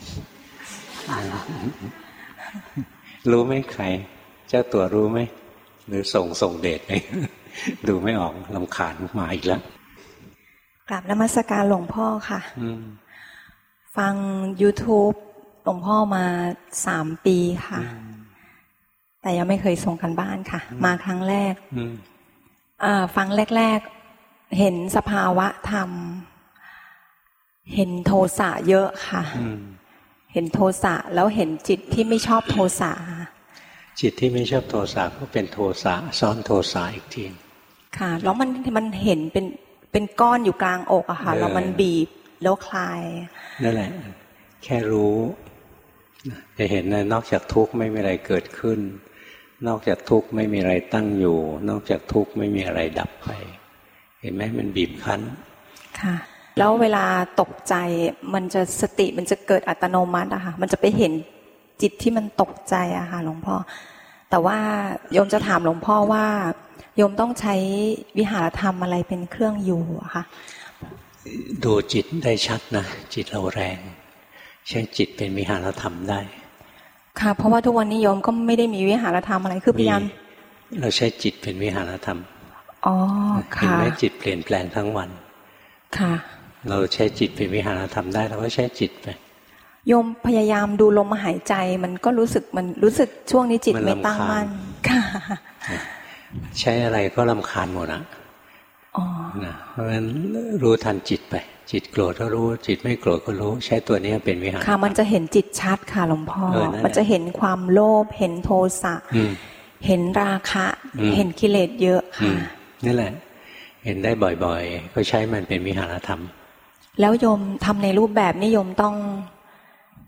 รู้ไหมใครเจ้าตัวรู้ไหมหรือส่งส่งเดชไปดูไม่ออกรำคาญมาอีกแล้วกราบนมัสการหลวงพ่อค่ะฟัง YouTube หลวงพ่อมาสามปีค่ะแต่ยังไม่เคยส่งกันบ้านค่ะมาครั้งแรกฟังแรกๆเห็นสภาวะธรรมเห็นโทสะเยอะค่ะเห็นโทสะแล้วเห็นจิตที่ไม่ชอบโทสะจิตที่ไม่ชอบโทสะก็เป็นโทสะซ้อนโทสะอีกทีค่ะแล้วมันมันเห็นเป็นเป็นก้อนอยู่กลางอกอะค่ะแล้วมันบีบแล้วคลายนั่นแหละแค่รู้จะเห็นนะนอกจากทุกข์ไม่มีอะไรเกิดขึ้นนอกจากทุกข์ไม่มีอะไรตั้งอยู่นอกจากทุกข์ไม่มีอะไรดับไปเห็นไหมมันบีบคั้นค่ะแล้วเวลาตกใจมันจะสติมันจะเกิดอัตโนมัติอะค่ะมันจะไปเห็นจิตที่มันตกใจอะค่ะหลวงพ่อแต่ว่าโยมจะถามหลวงพ่อว่าโยมต้องใช้วิหารธรรมอะไรเป็นเครื่องอยู่อะค่ะดูจิตได้ชัดนะจิตเราแรงใช้จิตเป็นวิหารธรรมได้ค่ะเพราะว่าทุกวันนี้โยมก็ไม่ได้มีวิหารธรรมอะไรคือพยายามเราใช้จิตเป็นวิหารธรรมอ๋อค่ะเห็นไหมจิตเปลี่ยนแปลงทั้งวันค่ะเราใช้จิตเป็นวิหารธรรมได้เราก็ใช้จิตไปโยมพยายามดูลมหายใจมันก็รู้สึกมันรู้สึกช่วงนี้จิตไม่ตั้งมั่นค่ะใช้อะไรก็รำคาญหมดอ่ะอ๋อนะเพราะฉะนั้นรู้ทันจิตไปจิตโกรธก็รู้จิตไม่โกรธก็รู้ใช้ตัวนี้เป็นวิหารค่ะมันจะเห็นจิตชัดค่ะหลวงพ่อมันจะเห็นความโลภเห็นโทสะเห็นราคะเห็นกิเลสเยอะค่ะนี่แหละเห็นได้บ่อยๆก็ใช้มันเป็นวิหารธรรมแล้วโยมทำในรูปแบบนิยมต้อง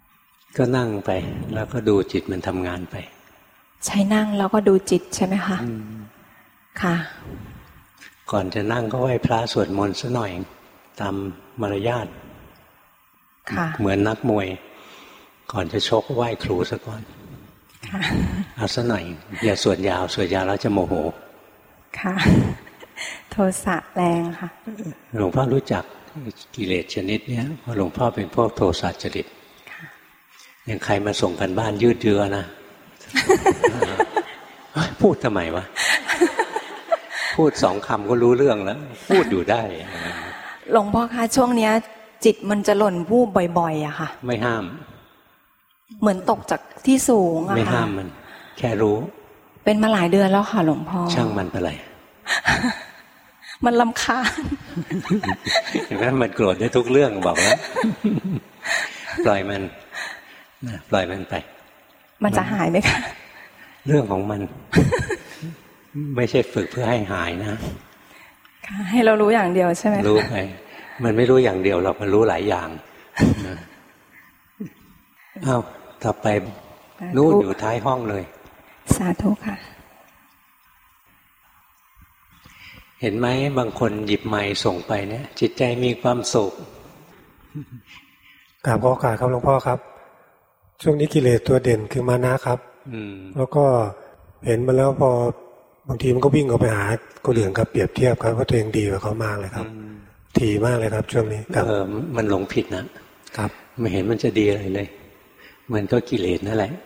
ก็นั่งไปแล้วก็ดูจิตมันทำงานไปใช้นั่งแล้วก็ดูจิตใช่ไหมคะค่ะก่อนจะนั่งก็ไหว้พระสวดมนต์ซะหน่อยตามมารยาทค่ะเหมือนนักมวยก่อนจะชกไหว้ครูซะก่อนค่ะเอาซะหน่อยอย่าสวดยาวสวดยาวแล้วจะโมโหค่ะโทสะแรงค่ะหลวงพ่อรู้จักกิเลสชนิดนี้เพราะหลวงพ่อเป็นพวกโทสะจริตอย่างใครมาส่งกันบ้านยืดเยื้อนะพูดทำไมวะพูดสองคำก็รู้เรื่องแล้วพูดอยู่ได้หลวงพ่อคะช่วงเนี้ยจิตมันจะหล่นวูบบ่อยๆอะค่ะไม่ห้ามเหมือนตกจากที่สูงอะค่ะไม่ห้ามมันแค่รู้เป็นมาหลายเดือนแล้วค่ะหลวงพ่อช่างมันไปเลยมันรำคาญเห็นไหมมันโกรธได้ทุกเรื่องบอกแล้วปล่อยมันปล่อยมันไปมันจะหายไหมคะเรื่องของมันไม่ใช่ฝึกเพื่อให้หายนะให้เรารู้อย่างเดียวใช่ไหมรู้ไปมันไม่รู้อย่างเดียวหรอกมันรู้หลายอย่างอ้าวต่อไปนู่นอยู่ท้ายห้องเลยสาธุค่ะเห็นไหมบางคนหยิบไมค์ส่งไปเนี่ยจิตใจมีความสุขกราบขอโอกาสครับหลวงพ่อครับช่วงนี้กิเลสตัวเด่นคือมานะครับแล้วก็เห็นมาแล้วพอบางทีมันก็วิ่งออกไปหาคนอื่นครับเปรียบเทียบครับว่าตัวเองดีกว่าเขามากเลยครับถี่มากเลยครับช่วงนี้เออมันหลงผิดนะครับไม่เห็นมันจะดีอะไรเลยมันก็กิเลสนั่นแหละ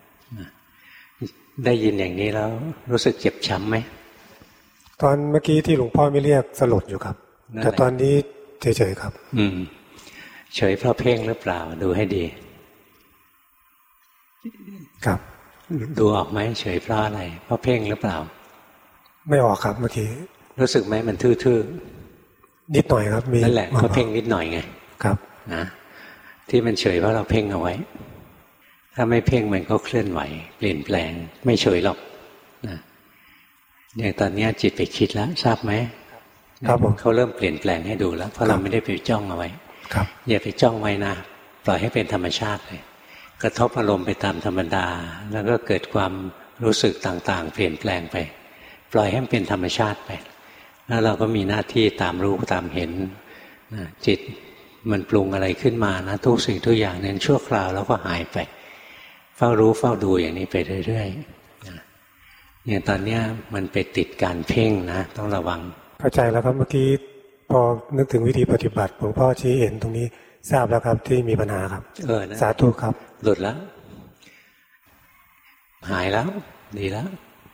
ได้ยินอย่างนี้แล้วรู้สึกเจ็บช้ำไหมตอนเมื่อกี้ที่หลวงพ่อไม่เรียกสลดอยู่ครับแต่ตอนนี้เฉยๆครับอืมเฉยเพราะเพ่งหรือเปล่าดูให้ดีครับดูออกไหมเฉยเพราะอะไรเพราะเพ่งหรือเปล่าไม่ออกครับเมื่อกี้รู้สึกไหมมันทื่อๆนิดหน่อยครับมีนั่นแหละเพราะเพ่งนิดหน่อยไงครับนะที่มันเฉยเพราะเราเพ่งเอาไว้ถ้าไม่เพ่งมันก็เคลื่อนไหวเปลี่ยนแปลงไม่เฉยหรอกนะอย่างตอนนี้จิตไปคิดแล้วทราบไหมครับผมเขาเริ่มเปลี่ยนแปลงให้ดูแล้วเพราะเราไม่ได้ไปจ้องเอาไว้ครับอย่าไปจ้องไว้นะปล่อยให้เป็นธรรมชาติเลยกระทบอารมณ์ไปตามธรรมดาแล้วก็เกิดความรู้สึกต่างๆเปลี่ยนแปลงไปปล่อยให้มันเป็นธรรมชาติไปแล้วเราก็มีหน้าที่ตามรู้ตามเห็นจิตมันปรุงอะไรขึ้นมานะทุกสิ่งทุกอย่างเนี่ยชั่วคราวแล้วก็หายไปเฝ้ารู้เฝ้าดูอย่างนี้ไปเรื่อยๆอย่างตอนเนี้ยมันไปติดการเพ่งนะต้องระวังเข้าใจแล้วครับเมื่อกี้พอนึกถึงวิธีปฏิบัติหลวงพ่อชี้เห็นตรงนี้ทราบแล้วครับที่มีปัญหาครับเออนะสาธุครับหลุดแล้วหายแล้วดีแล้ว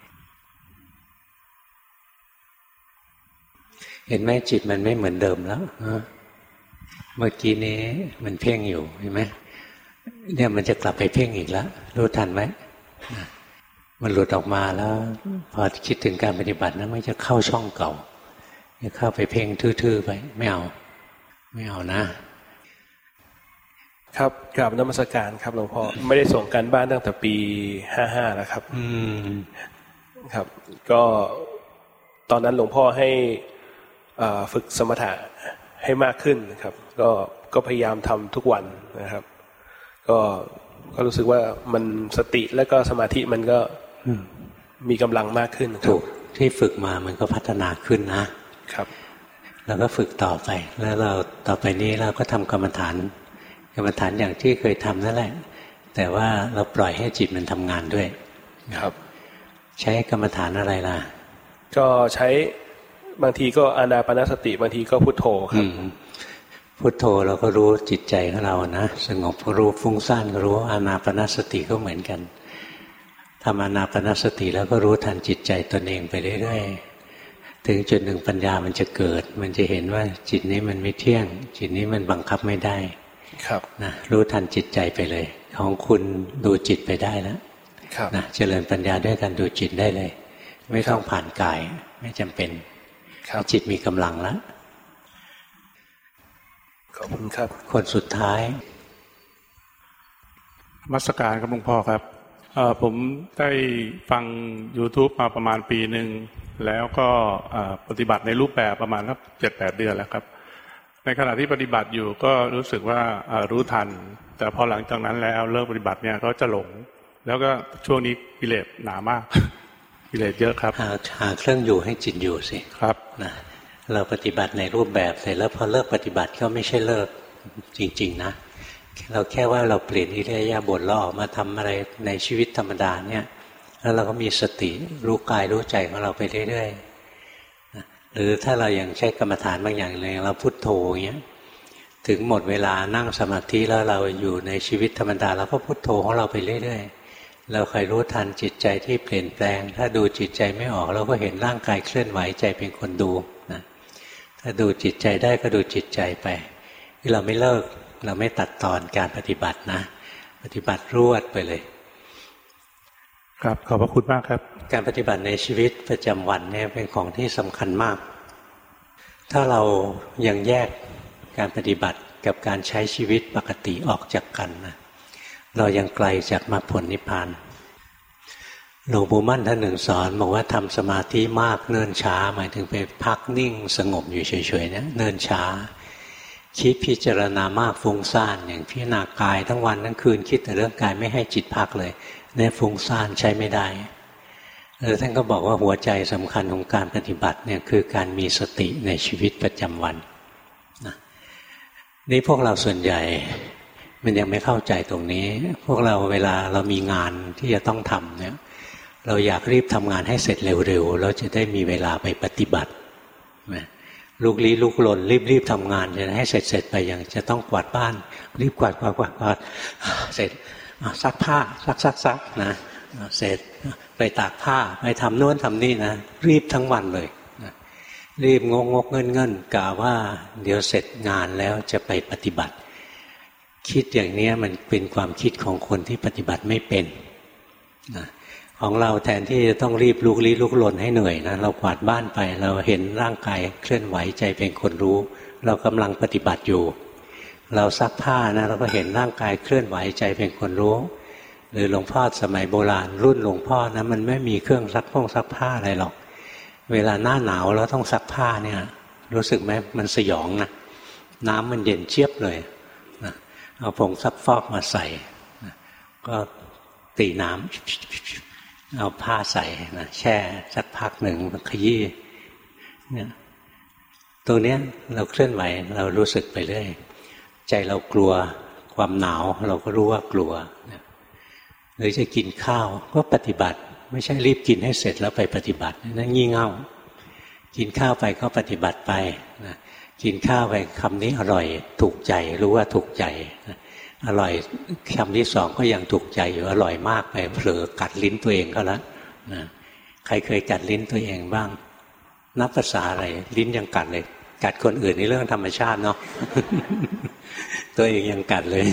เห็นไหมจิตมันไม่เหมือนเดิมแล้วเมื่อกี้นี้มันเพ่งอยู่เห็นไหมเนี่ยมันจะกลับไปเพ่งอีกแล้วรู้ทันไหมมันหลุดออกมาแล้วพอคิดถึงการปฏิบัตินะมันจะเข้าช่องเก่าจะเข้าไปเพ่งทื่อๆไปไม่เอาไม่เอานะครับกราบนมัสการครับหลวงพ่อไม่ได้ส่งการบ้านตั้งแต่ปีห้าห้าแล้วครับอืมครับก็ตอนนั้นหลวงพ่อให้ฝึกสมถะให้มากขึ้นครับก็ก็พยายามทำทุกวันนะครับก็ก็รู้สึกว่ามันสติและก็สมาธิมันก็มีกำลังมากขึ้นถูกที่ฝึกมามันก็พัฒนาขึ้นนะครับแล้วก็ฝึกต่อไปแล้วเราต่อไปนี้เราก็ทำกรรมฐานกรรมฐานอย่างที่เคยทำนั่นแหละแต่ว่าเราปล่อยให้จิตมันทำงานด้วยครับใช้กรรมฐานอะไรล่ะก็ใช้บางทีก็อานาปานสติบางทีก็พุทโธครับพุทโธเราก็รู้จิตใจของเรานะสงบก็รู้ฟุ้งซ่านก็รู้อานาปานสติก็เหมือนกันทำอานาปานสติแล้วก็รู้ทันจิตใจตนเองไปเรื่อยๆถึงจุดหนึ่งปัญญามันจะเกิดมันจะเห็นว่าจิตนี้มันไม่เที่ยงจิตนี้มันบังคับไม่ได้ครับนะรู้ทันจิตใจไปเลยของคุณดูจิตไปได้แล้วนะเจริญปัญญาด้วยการดูจิตได้เลยไม่ต้องผ่านกายไม่จำเป็นจิตมีกำลังแล้วขอบคุณครับคนสุดท้ายนมัสการครับหลวงพ่อครับผมได้ฟัง YouTube มาประมาณปีหนึ่งแล้วก็ปฏิบัติในรูปแบบประมาณครับเจ็ดแปดเดือนแล้วครับในขณะที่ปฏิบัติอยู่ก็รู้สึกว่ารู้ทันแต่พอหลังจากนั้นแล้วเริ่มปฏิบัติเนี่ยก็จะหลงแล้วก็ช่วงนี้กิเลสหนามากกิเลสเยอะครับหาหาเครื่องอยู่ให้จิตอยู่สิครับนะเราปฏิบัติในรูปแบบเสร็จแล้วพอเลิกปฏิบัติก็ไม่ใช่เลิกจริงๆนะเราแค่ว่าเราเปลี่ยนอิริยาบถเราออกมาทำอะไรในชีวิตธรรมดาเนี่ยแล้วเราก็มีสติรู้กายรู้ใจของเราไปเรื่อยๆหรือถ้าเรายังใช้กรรมฐานบางอย่างเลยเราพุทโธอย่างเงี้ยถึงหมดเวลานั่งสมาธิแล้วเราอยู่ในชีวิตธรรมดาเราก็พุทโธของเราไปเรื่อยๆเราคอยรู้ทันจิตใจที่เปลี่ยนแปลงถ้าดูจิตใจไม่ออกเราก็เห็นร่างกายเคลื่อนไหวใจเป็นคนดูนะถ้าดูจิตใจได้ก็ดูจิตใจไปที่เราไม่เลิกเราไม่ตัดตอนการปฏิบัตินะปฏิบัติรวดไปเลยครับขอบพระคุณมากครับการปฏิบัติในชีวิตประจำวันเนี่ยเป็นของที่สำคัญมากถ้าเรายังแยกการปฏิบัติกับการใช้ชีวิตปกติออกจากกันนะเรายังไกลจากมรรคผลนิพพานหลวงปู่มั่นท่านหนึ่งสอนบอกว่าทำสมาธิมากเนิ่นช้าหมายถึงไปพักนิ่งสงบอยู่เฉยๆเนี่ยเนิ่นช้าคิดพิจารณามากฟุ้งซ่านอย่างพิจารณากายทั้งวันทั้งคืนคิดแต่เรื่องกายไม่ให้จิตพักเลยเนี่ยฟุ้งซ่านใช้ไม่ได้แล้วท่านก็บอกว่าหัวใจสำคัญของการปฏิบัติเนี่ยคือการมีสติในชีวิตประจำวันนะนี่พวกเราส่วนใหญ่มันยังไม่เข้าใจตรงนี้พวกเราเวลาเรามีงานที่จะต้องทำเนี่ยเราอยากรีบทำงานให้เสร็จเร็วๆเราจะได้มีเวลาไปปฏิบัติลุกลี้ลุกลนรีบๆทำงานจะให้เสร็จๆไปอย่างจะต้องกวาดบ้านรีบกวาดกวาดกวาดกวาดเสร็จซักผ้าซักซักซักนะเสร็จไปตากผ้าไปทำโน้นทำนี่นะรีบทั้งวันเลยนะรีบงกงกเงินเงินกะว่าเดี๋ยวเสร็จงานแล้วจะไปปฏิบัติคิดอย่างนี้มันเป็นความคิดของคนที่ปฏิบัติไม่เป็นนะของเราแทนที่จะต้องรีบลุกลี้ลุกลนให้เหนื่อยนะเรากวาดบ้านไปเราเห็นร่างกายเคลื่อนไหวใจเป็นคนรู้เรากำลังปฏิบัติอยู่เราซักผ้านะเราก็เห็นร่างกายเคลื่อนไหวใจเป็นคนรู้หรือหลวงพ่อสมัยโบราณรุ่นหลวงพ่อนะมันไม่มีเครื่องซักผ้าซักผ้าอะไรหรอกเวลาหน้าหนาวเราต้องซักผ้าเนี่ยรู้สึกไหมมันสยองนะน้ำมันเย็นเจี๊ยบเลยนะเอาผงซักฟอกมาใส่นะก็ตีน้ำเอาผ้าใส่นะแช่สักพักหนึ่งขยี้เนี่ยตรงเนี้ยเราเคลื่อนไหวเรารู้สึกไปเรื่อยใจเรากลัวความหนาวเราก็รู้ว่ากลัวหรือจะกินข้าวก็ปฏิบัติไม่ใช่รีบกินให้เสร็จแล้วไปปฏิบัตินั่นงี่เง่ากินข้าวไปก็ปฏิบัติไปนะกินข้าวไปคำนี้อร่อยถูกใจรู้ว่าถูกใจนะอร่อยคำที่สองก็ยังถูกใจอยู่อร่อยมากไปเผลอกัดลิ้นตัวเองก็แล้วนะใครเคยกัดลิ้นตัวเองบ้างนับภาษาอะไรลิ้นยังกัดเลยกัดคนอื่นนี่เรื่องธรรมชาติเนาะ ตัวเองยังกัดเลย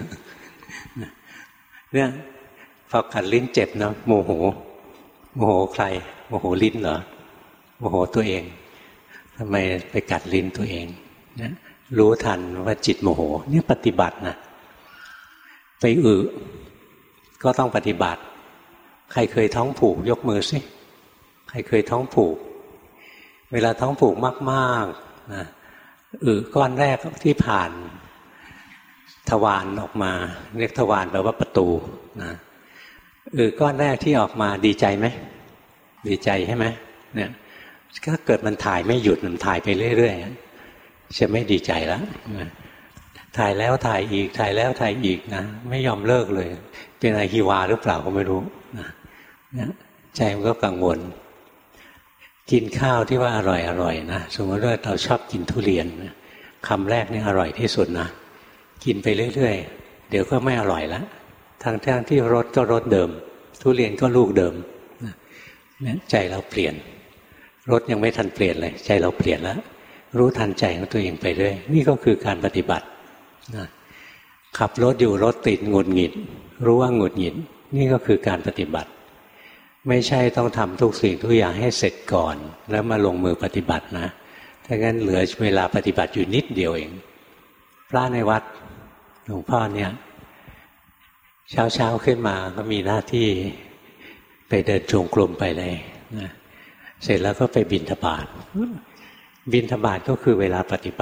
เนี่ยพอกัดลิ้นเจ็บเนาะโมโหโมโหใครโมโหลิ้นเหรอโมโหตัวเองทำไมไปกัดลิ้นตัวเองนะรู้ทันว่าจิตโมโหเนี่ยปฏิบัตินะไปอึก็ต้องปฏิบัติใครเคยท้องผูกยกมือสิใครเคยท้องผูกเวลาท้องผูกมากๆนะอึก้อนแรกที่ผ่านทวารออกมาเรียกทวารแปลว่าประตูนะอึก้อนแรกที่ออกมาดีใจไหมดีใจใช่ไหมเนี่ยถ้าเกิดมันถ่ายไม่หยุดมันถ่ายไปเรื่อยๆจะไม่ดีใจแล้วถ่ายแล้วถ่ายอีกถ่ายแล้วถ่ายอีกนะไม่ยอมเลิกเลยเป็นอะไรฮิวาหรือเปล่าก็ไม่รู้นะใจมันก็กังวลกินข้าวที่ว่าอร่อยอร่อยนะสมมติว่าเราชอบกินทุเรียนคำแรกนี่อร่อยที่สุดนะกินไปเรื่อยๆเดี๋ยวก็ไม่อร่อยแล้วทั้งทั้งที่รสก็รสเดิมทุเรียนก็ลูกเดิมเนี่ยใจเราเปลี่ยนรสยังไม่ทันเปลี่ยนเลยใจเราเปลี่ยนแล้วรู้ทันใจของตัวเองไปเรื่อยนี่ก็คือการปฏิบัตินะขับรถอยู่รถติดหงุดหงิดรู้ว่าหงุดหงิดนี่ก็คือการปฏิบัติไม่ใช่ต้องทำทุกสิ่งทุกอย่างให้เสร็จก่อนแล้วมาลงมือปฏิบัตินะถ้างั้นเหลือเวลาปฏิบัติอยู่นิดเดียวเองพระในวัดหลวงพ่อเนี่ยเช้าเช้าขึ้นมาก็มีหน้าที่ไปเดินจงกรมไปเลยนะเสร็จแล้วก็ไปบิณฑบาตบิณฑบาตก็คือเวลาปฏิบัติ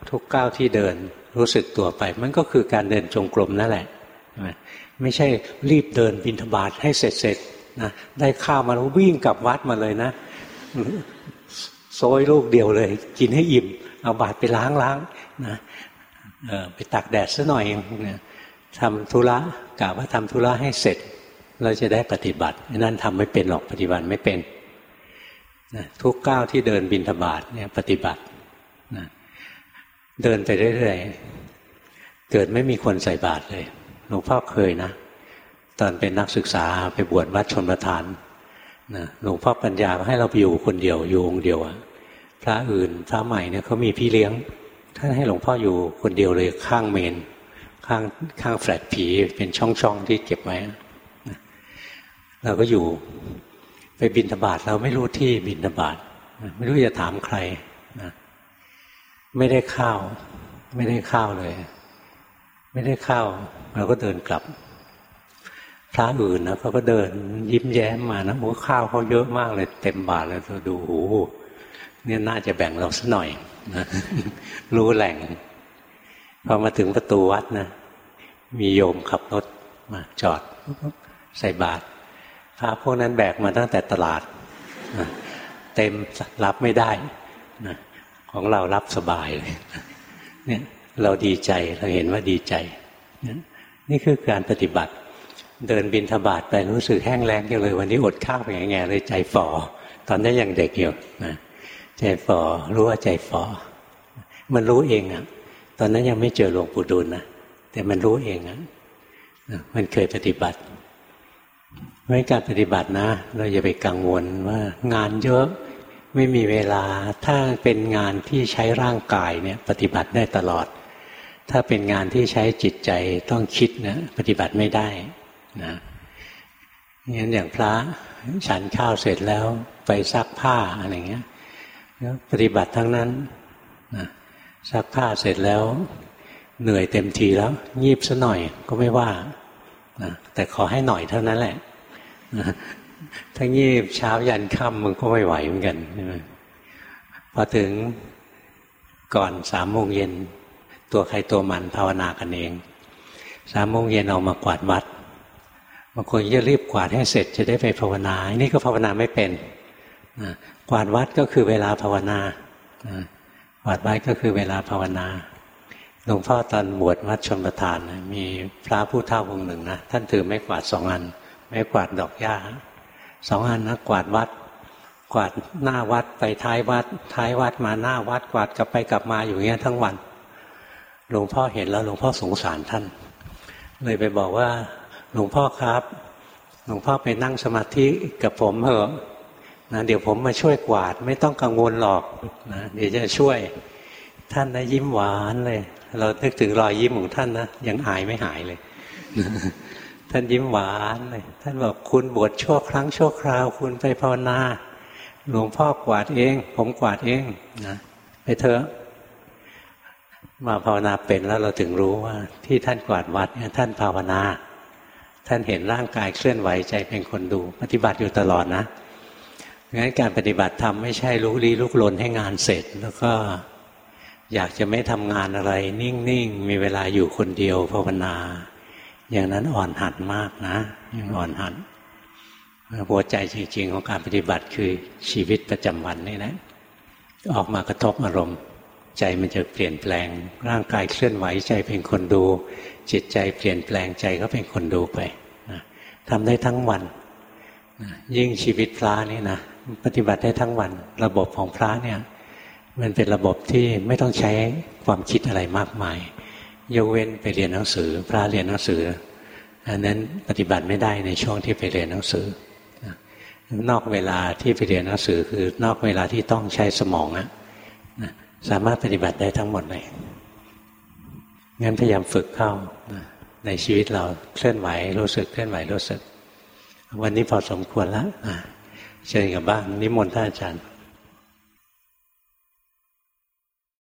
ทุกก้าวที่เดินรู้สึกตัวไปมันก็คือการเดินจงกรมนั่นแหละไม่ใช่รีบเดินบิณฑบาตให้เสร็จๆนะได้ข้าวมาแล้ววิ่งกลับวัดมาเลยนะโซยลูกเดียวเลยกินให้อิ่มเอาบาตรไปล้างล้างนะเออไปตักแดดซะหน่อยนะทำธุระกะว่าทำธุระให้เสร็จเราจะได้ปฏิบัตินั่นทำไม่เป็นหรอกปฏิบัติไม่เป็นนะทุกก้าวที่เดินบิณฑบาตเนี่ยปฏิบัตินะเดินไปเรื่อยๆเกิดไม่มีคนใส่บาตรเลยหลวงพ่อเคยนะตอนเป็นนักศึกษาไปบวชวัดชลประทานนะหลวงพ่อปัญญาให้เราไปอยู่คนเดียวอยู่องค์เดียวอะพระอื่นพระใหม่เนี่ยเขามีพี่เลี้ยงท่านให้หลวงพ่ออยู่คนเดียวเลยข้างเมนข้างข้างแฟลตผีเป็นช่องๆที่เก็บไว้นะเราก็อยู่ไปบิณฑบาตเราไม่รู้ที่บิณฑบาตไม่รู้จะถามใครนะไม่ได้ข้าวไม่ได้ข้าวเลยไม่ได้ข้าวเราก็เดินกลับพระอื่นนะเขาก็เดินยิ้มแย้มมานะโอ้ข้าวเขาเยอะมากเลยเต็มบาตรเลยเราดูโอ้เนี่ยน่าจะแบ่งเราสักหน่อยนะรู้แหล่งพอมาถึงประตูวัดนะมีโยมขับรถมาจอดใส่บาตรพระพวกนั้นแบกมาตั้งแต่ตลาดนะเต็มรับไม่ได้นะของเรารับสบายเลยเนี่ยเราดีใจเราเห็นว่าดีใจนี่คือการปฏิบัติเดินบิณฑบาตไปรู้สึกแห้งแล้งจังเลยวันนี้อดข้าวไปแง่ๆเลยใจฝ่อตอนนั้นยังเด็กอยู่นะใจฝ่อรู้ว่าใจฝ่อมันรู้เองอ่ะตอนนั้นยังไม่เจอหลวงปู่ดูลนะแต่มันรู้เองอ่ะมันเคยปฏิบัติไม่การปฏิบัตินะเราอย่าไปกังวลว่างานเยอะไม่มีเวลาถ้าเป็นงานที่ใช้ร่างกายเนี่ยปฏิบัติได้ตลอดถ้าเป็นงานที่ใช้จิตใจต้องคิดนะปฏิบัติไม่ได้นะงั้นอย่างพระฉันข้าวเสร็จแล้วไปซักผ้าอะไรเงี้ยปฏิบัติทั้งนั้นนะซักผ้าเสร็จแล้วเหนื่อยเต็มทีแล้วงีบซะหน่อยก็ไม่ว่านะแต่ขอให้หน่อยเท่านั้นแหละนะถ้างีบเช้ายันค่ำมันก็ไม่ไหวเหมือนกันใช่ไหมพอถึงก่อนสามโมงเย็นตัวใครตัวมันภาวนากันเองสามโมงเย็นเอามากวาดวัดบางคนจะรีบกวาดให้เสร็จจะได้ไปภาวนานี่ก็ภาวนาไม่เป็นนะกวาดวัดก็คือเวลาภาวนานะกวาดวัดก็คือเวลาภาวนาหลวงพ่อตอนบวชวัดชลประทานนะมีพระผู้เฒ่าองค์หนึ่งนะท่านถือไม้กวาดสองอันไม้กวาดดอกหญ้าสองอันนะกวาดวัดกวาดหน้าวัดไปท้ายวัดท้ายวัดมาหน้าวัดกวาดกลับไปกลับมาอยู่เงี้ยทั้งวันหลวงพ่อเห็นแล้วหลวงพ่อสงสารท่านเลยไปบอกว่าหลวงพ่อครับหลวงพ่อไปนั่งสมาธิกับผมเถอะนะเดี๋ยวผมมาช่วยกวาดไม่ต้องกังวลหรอกนะเดี๋ยวจะช่วยท่านนะยิ้มหวานเลยเรานึกถึงรอยยิ้มของท่านนะยังอายไม่หายเลย ท่านยิ้มหวานเลยท่านบอกคุณบวชชั่วครั้งชั่วคราวคุณไปภาวนาหลวงพ่อกวาดเองผมกวาดเองนะไปเถอะมาภาวนาเป็นแล้วเราถึงรู้ว่าที่ท่านกวาดวัดเนี่ยท่านภาวนาท่านเห็นร่างกายเคลื่อนไหวใจเป็นคนดูปฏิบัติอยู่ตลอดนะงั้นการปฏิบัติธรรมไม่ใช่ลุกลี้ลุกลนให้งานเสร็จแล้วก็อยากจะไม่ทำงานอะไรนิ่งๆมีเวลาอยู่คนเดียวภาวนาอย่างนั้นอ่อนหัดมากนะยังอ่อนหัดหัวใจจริงๆของการปฏิบัติคือชีวิตประจำวันนี่นะออกมากระทบอารมณ์ใจมันจะเปลี่ยนแปลงร่างกายเคลื่อนไหวใจเป็นคนดูจิตใจเปลี่ยนแปลงใจก็เป็นคนดูไปนะทำได้ทั้งวันนะยิ่งชีวิตพระนี่นะปฏิบัติได้ทั้งวันระบบของพระเนี่ยมันเป็นระบบที่ไม่ต้องใช้ความคิดอะไรมากมายยกเว้นไปเรียนหนังสือพระเรียนหนังสืออันนั้นปฏิบัติไม่ได้ในช่วงที่ไปเรียนหนังสือนอกเวลาที่ไปเรียนหนังสือคือนอกเวลาที่ต้องใช้สมองนะสามารถปฏิบัติได้ทั้งหมดเลยงั้นพยายามฝึกเข้าในชีวิตเราเคลื่อนไหวรู้สึกเคลื่อนไหวรู้สึกวันนี้พอสมควรแล้วเชิญกลับบ้านนิมนต์ท่านอาจารย์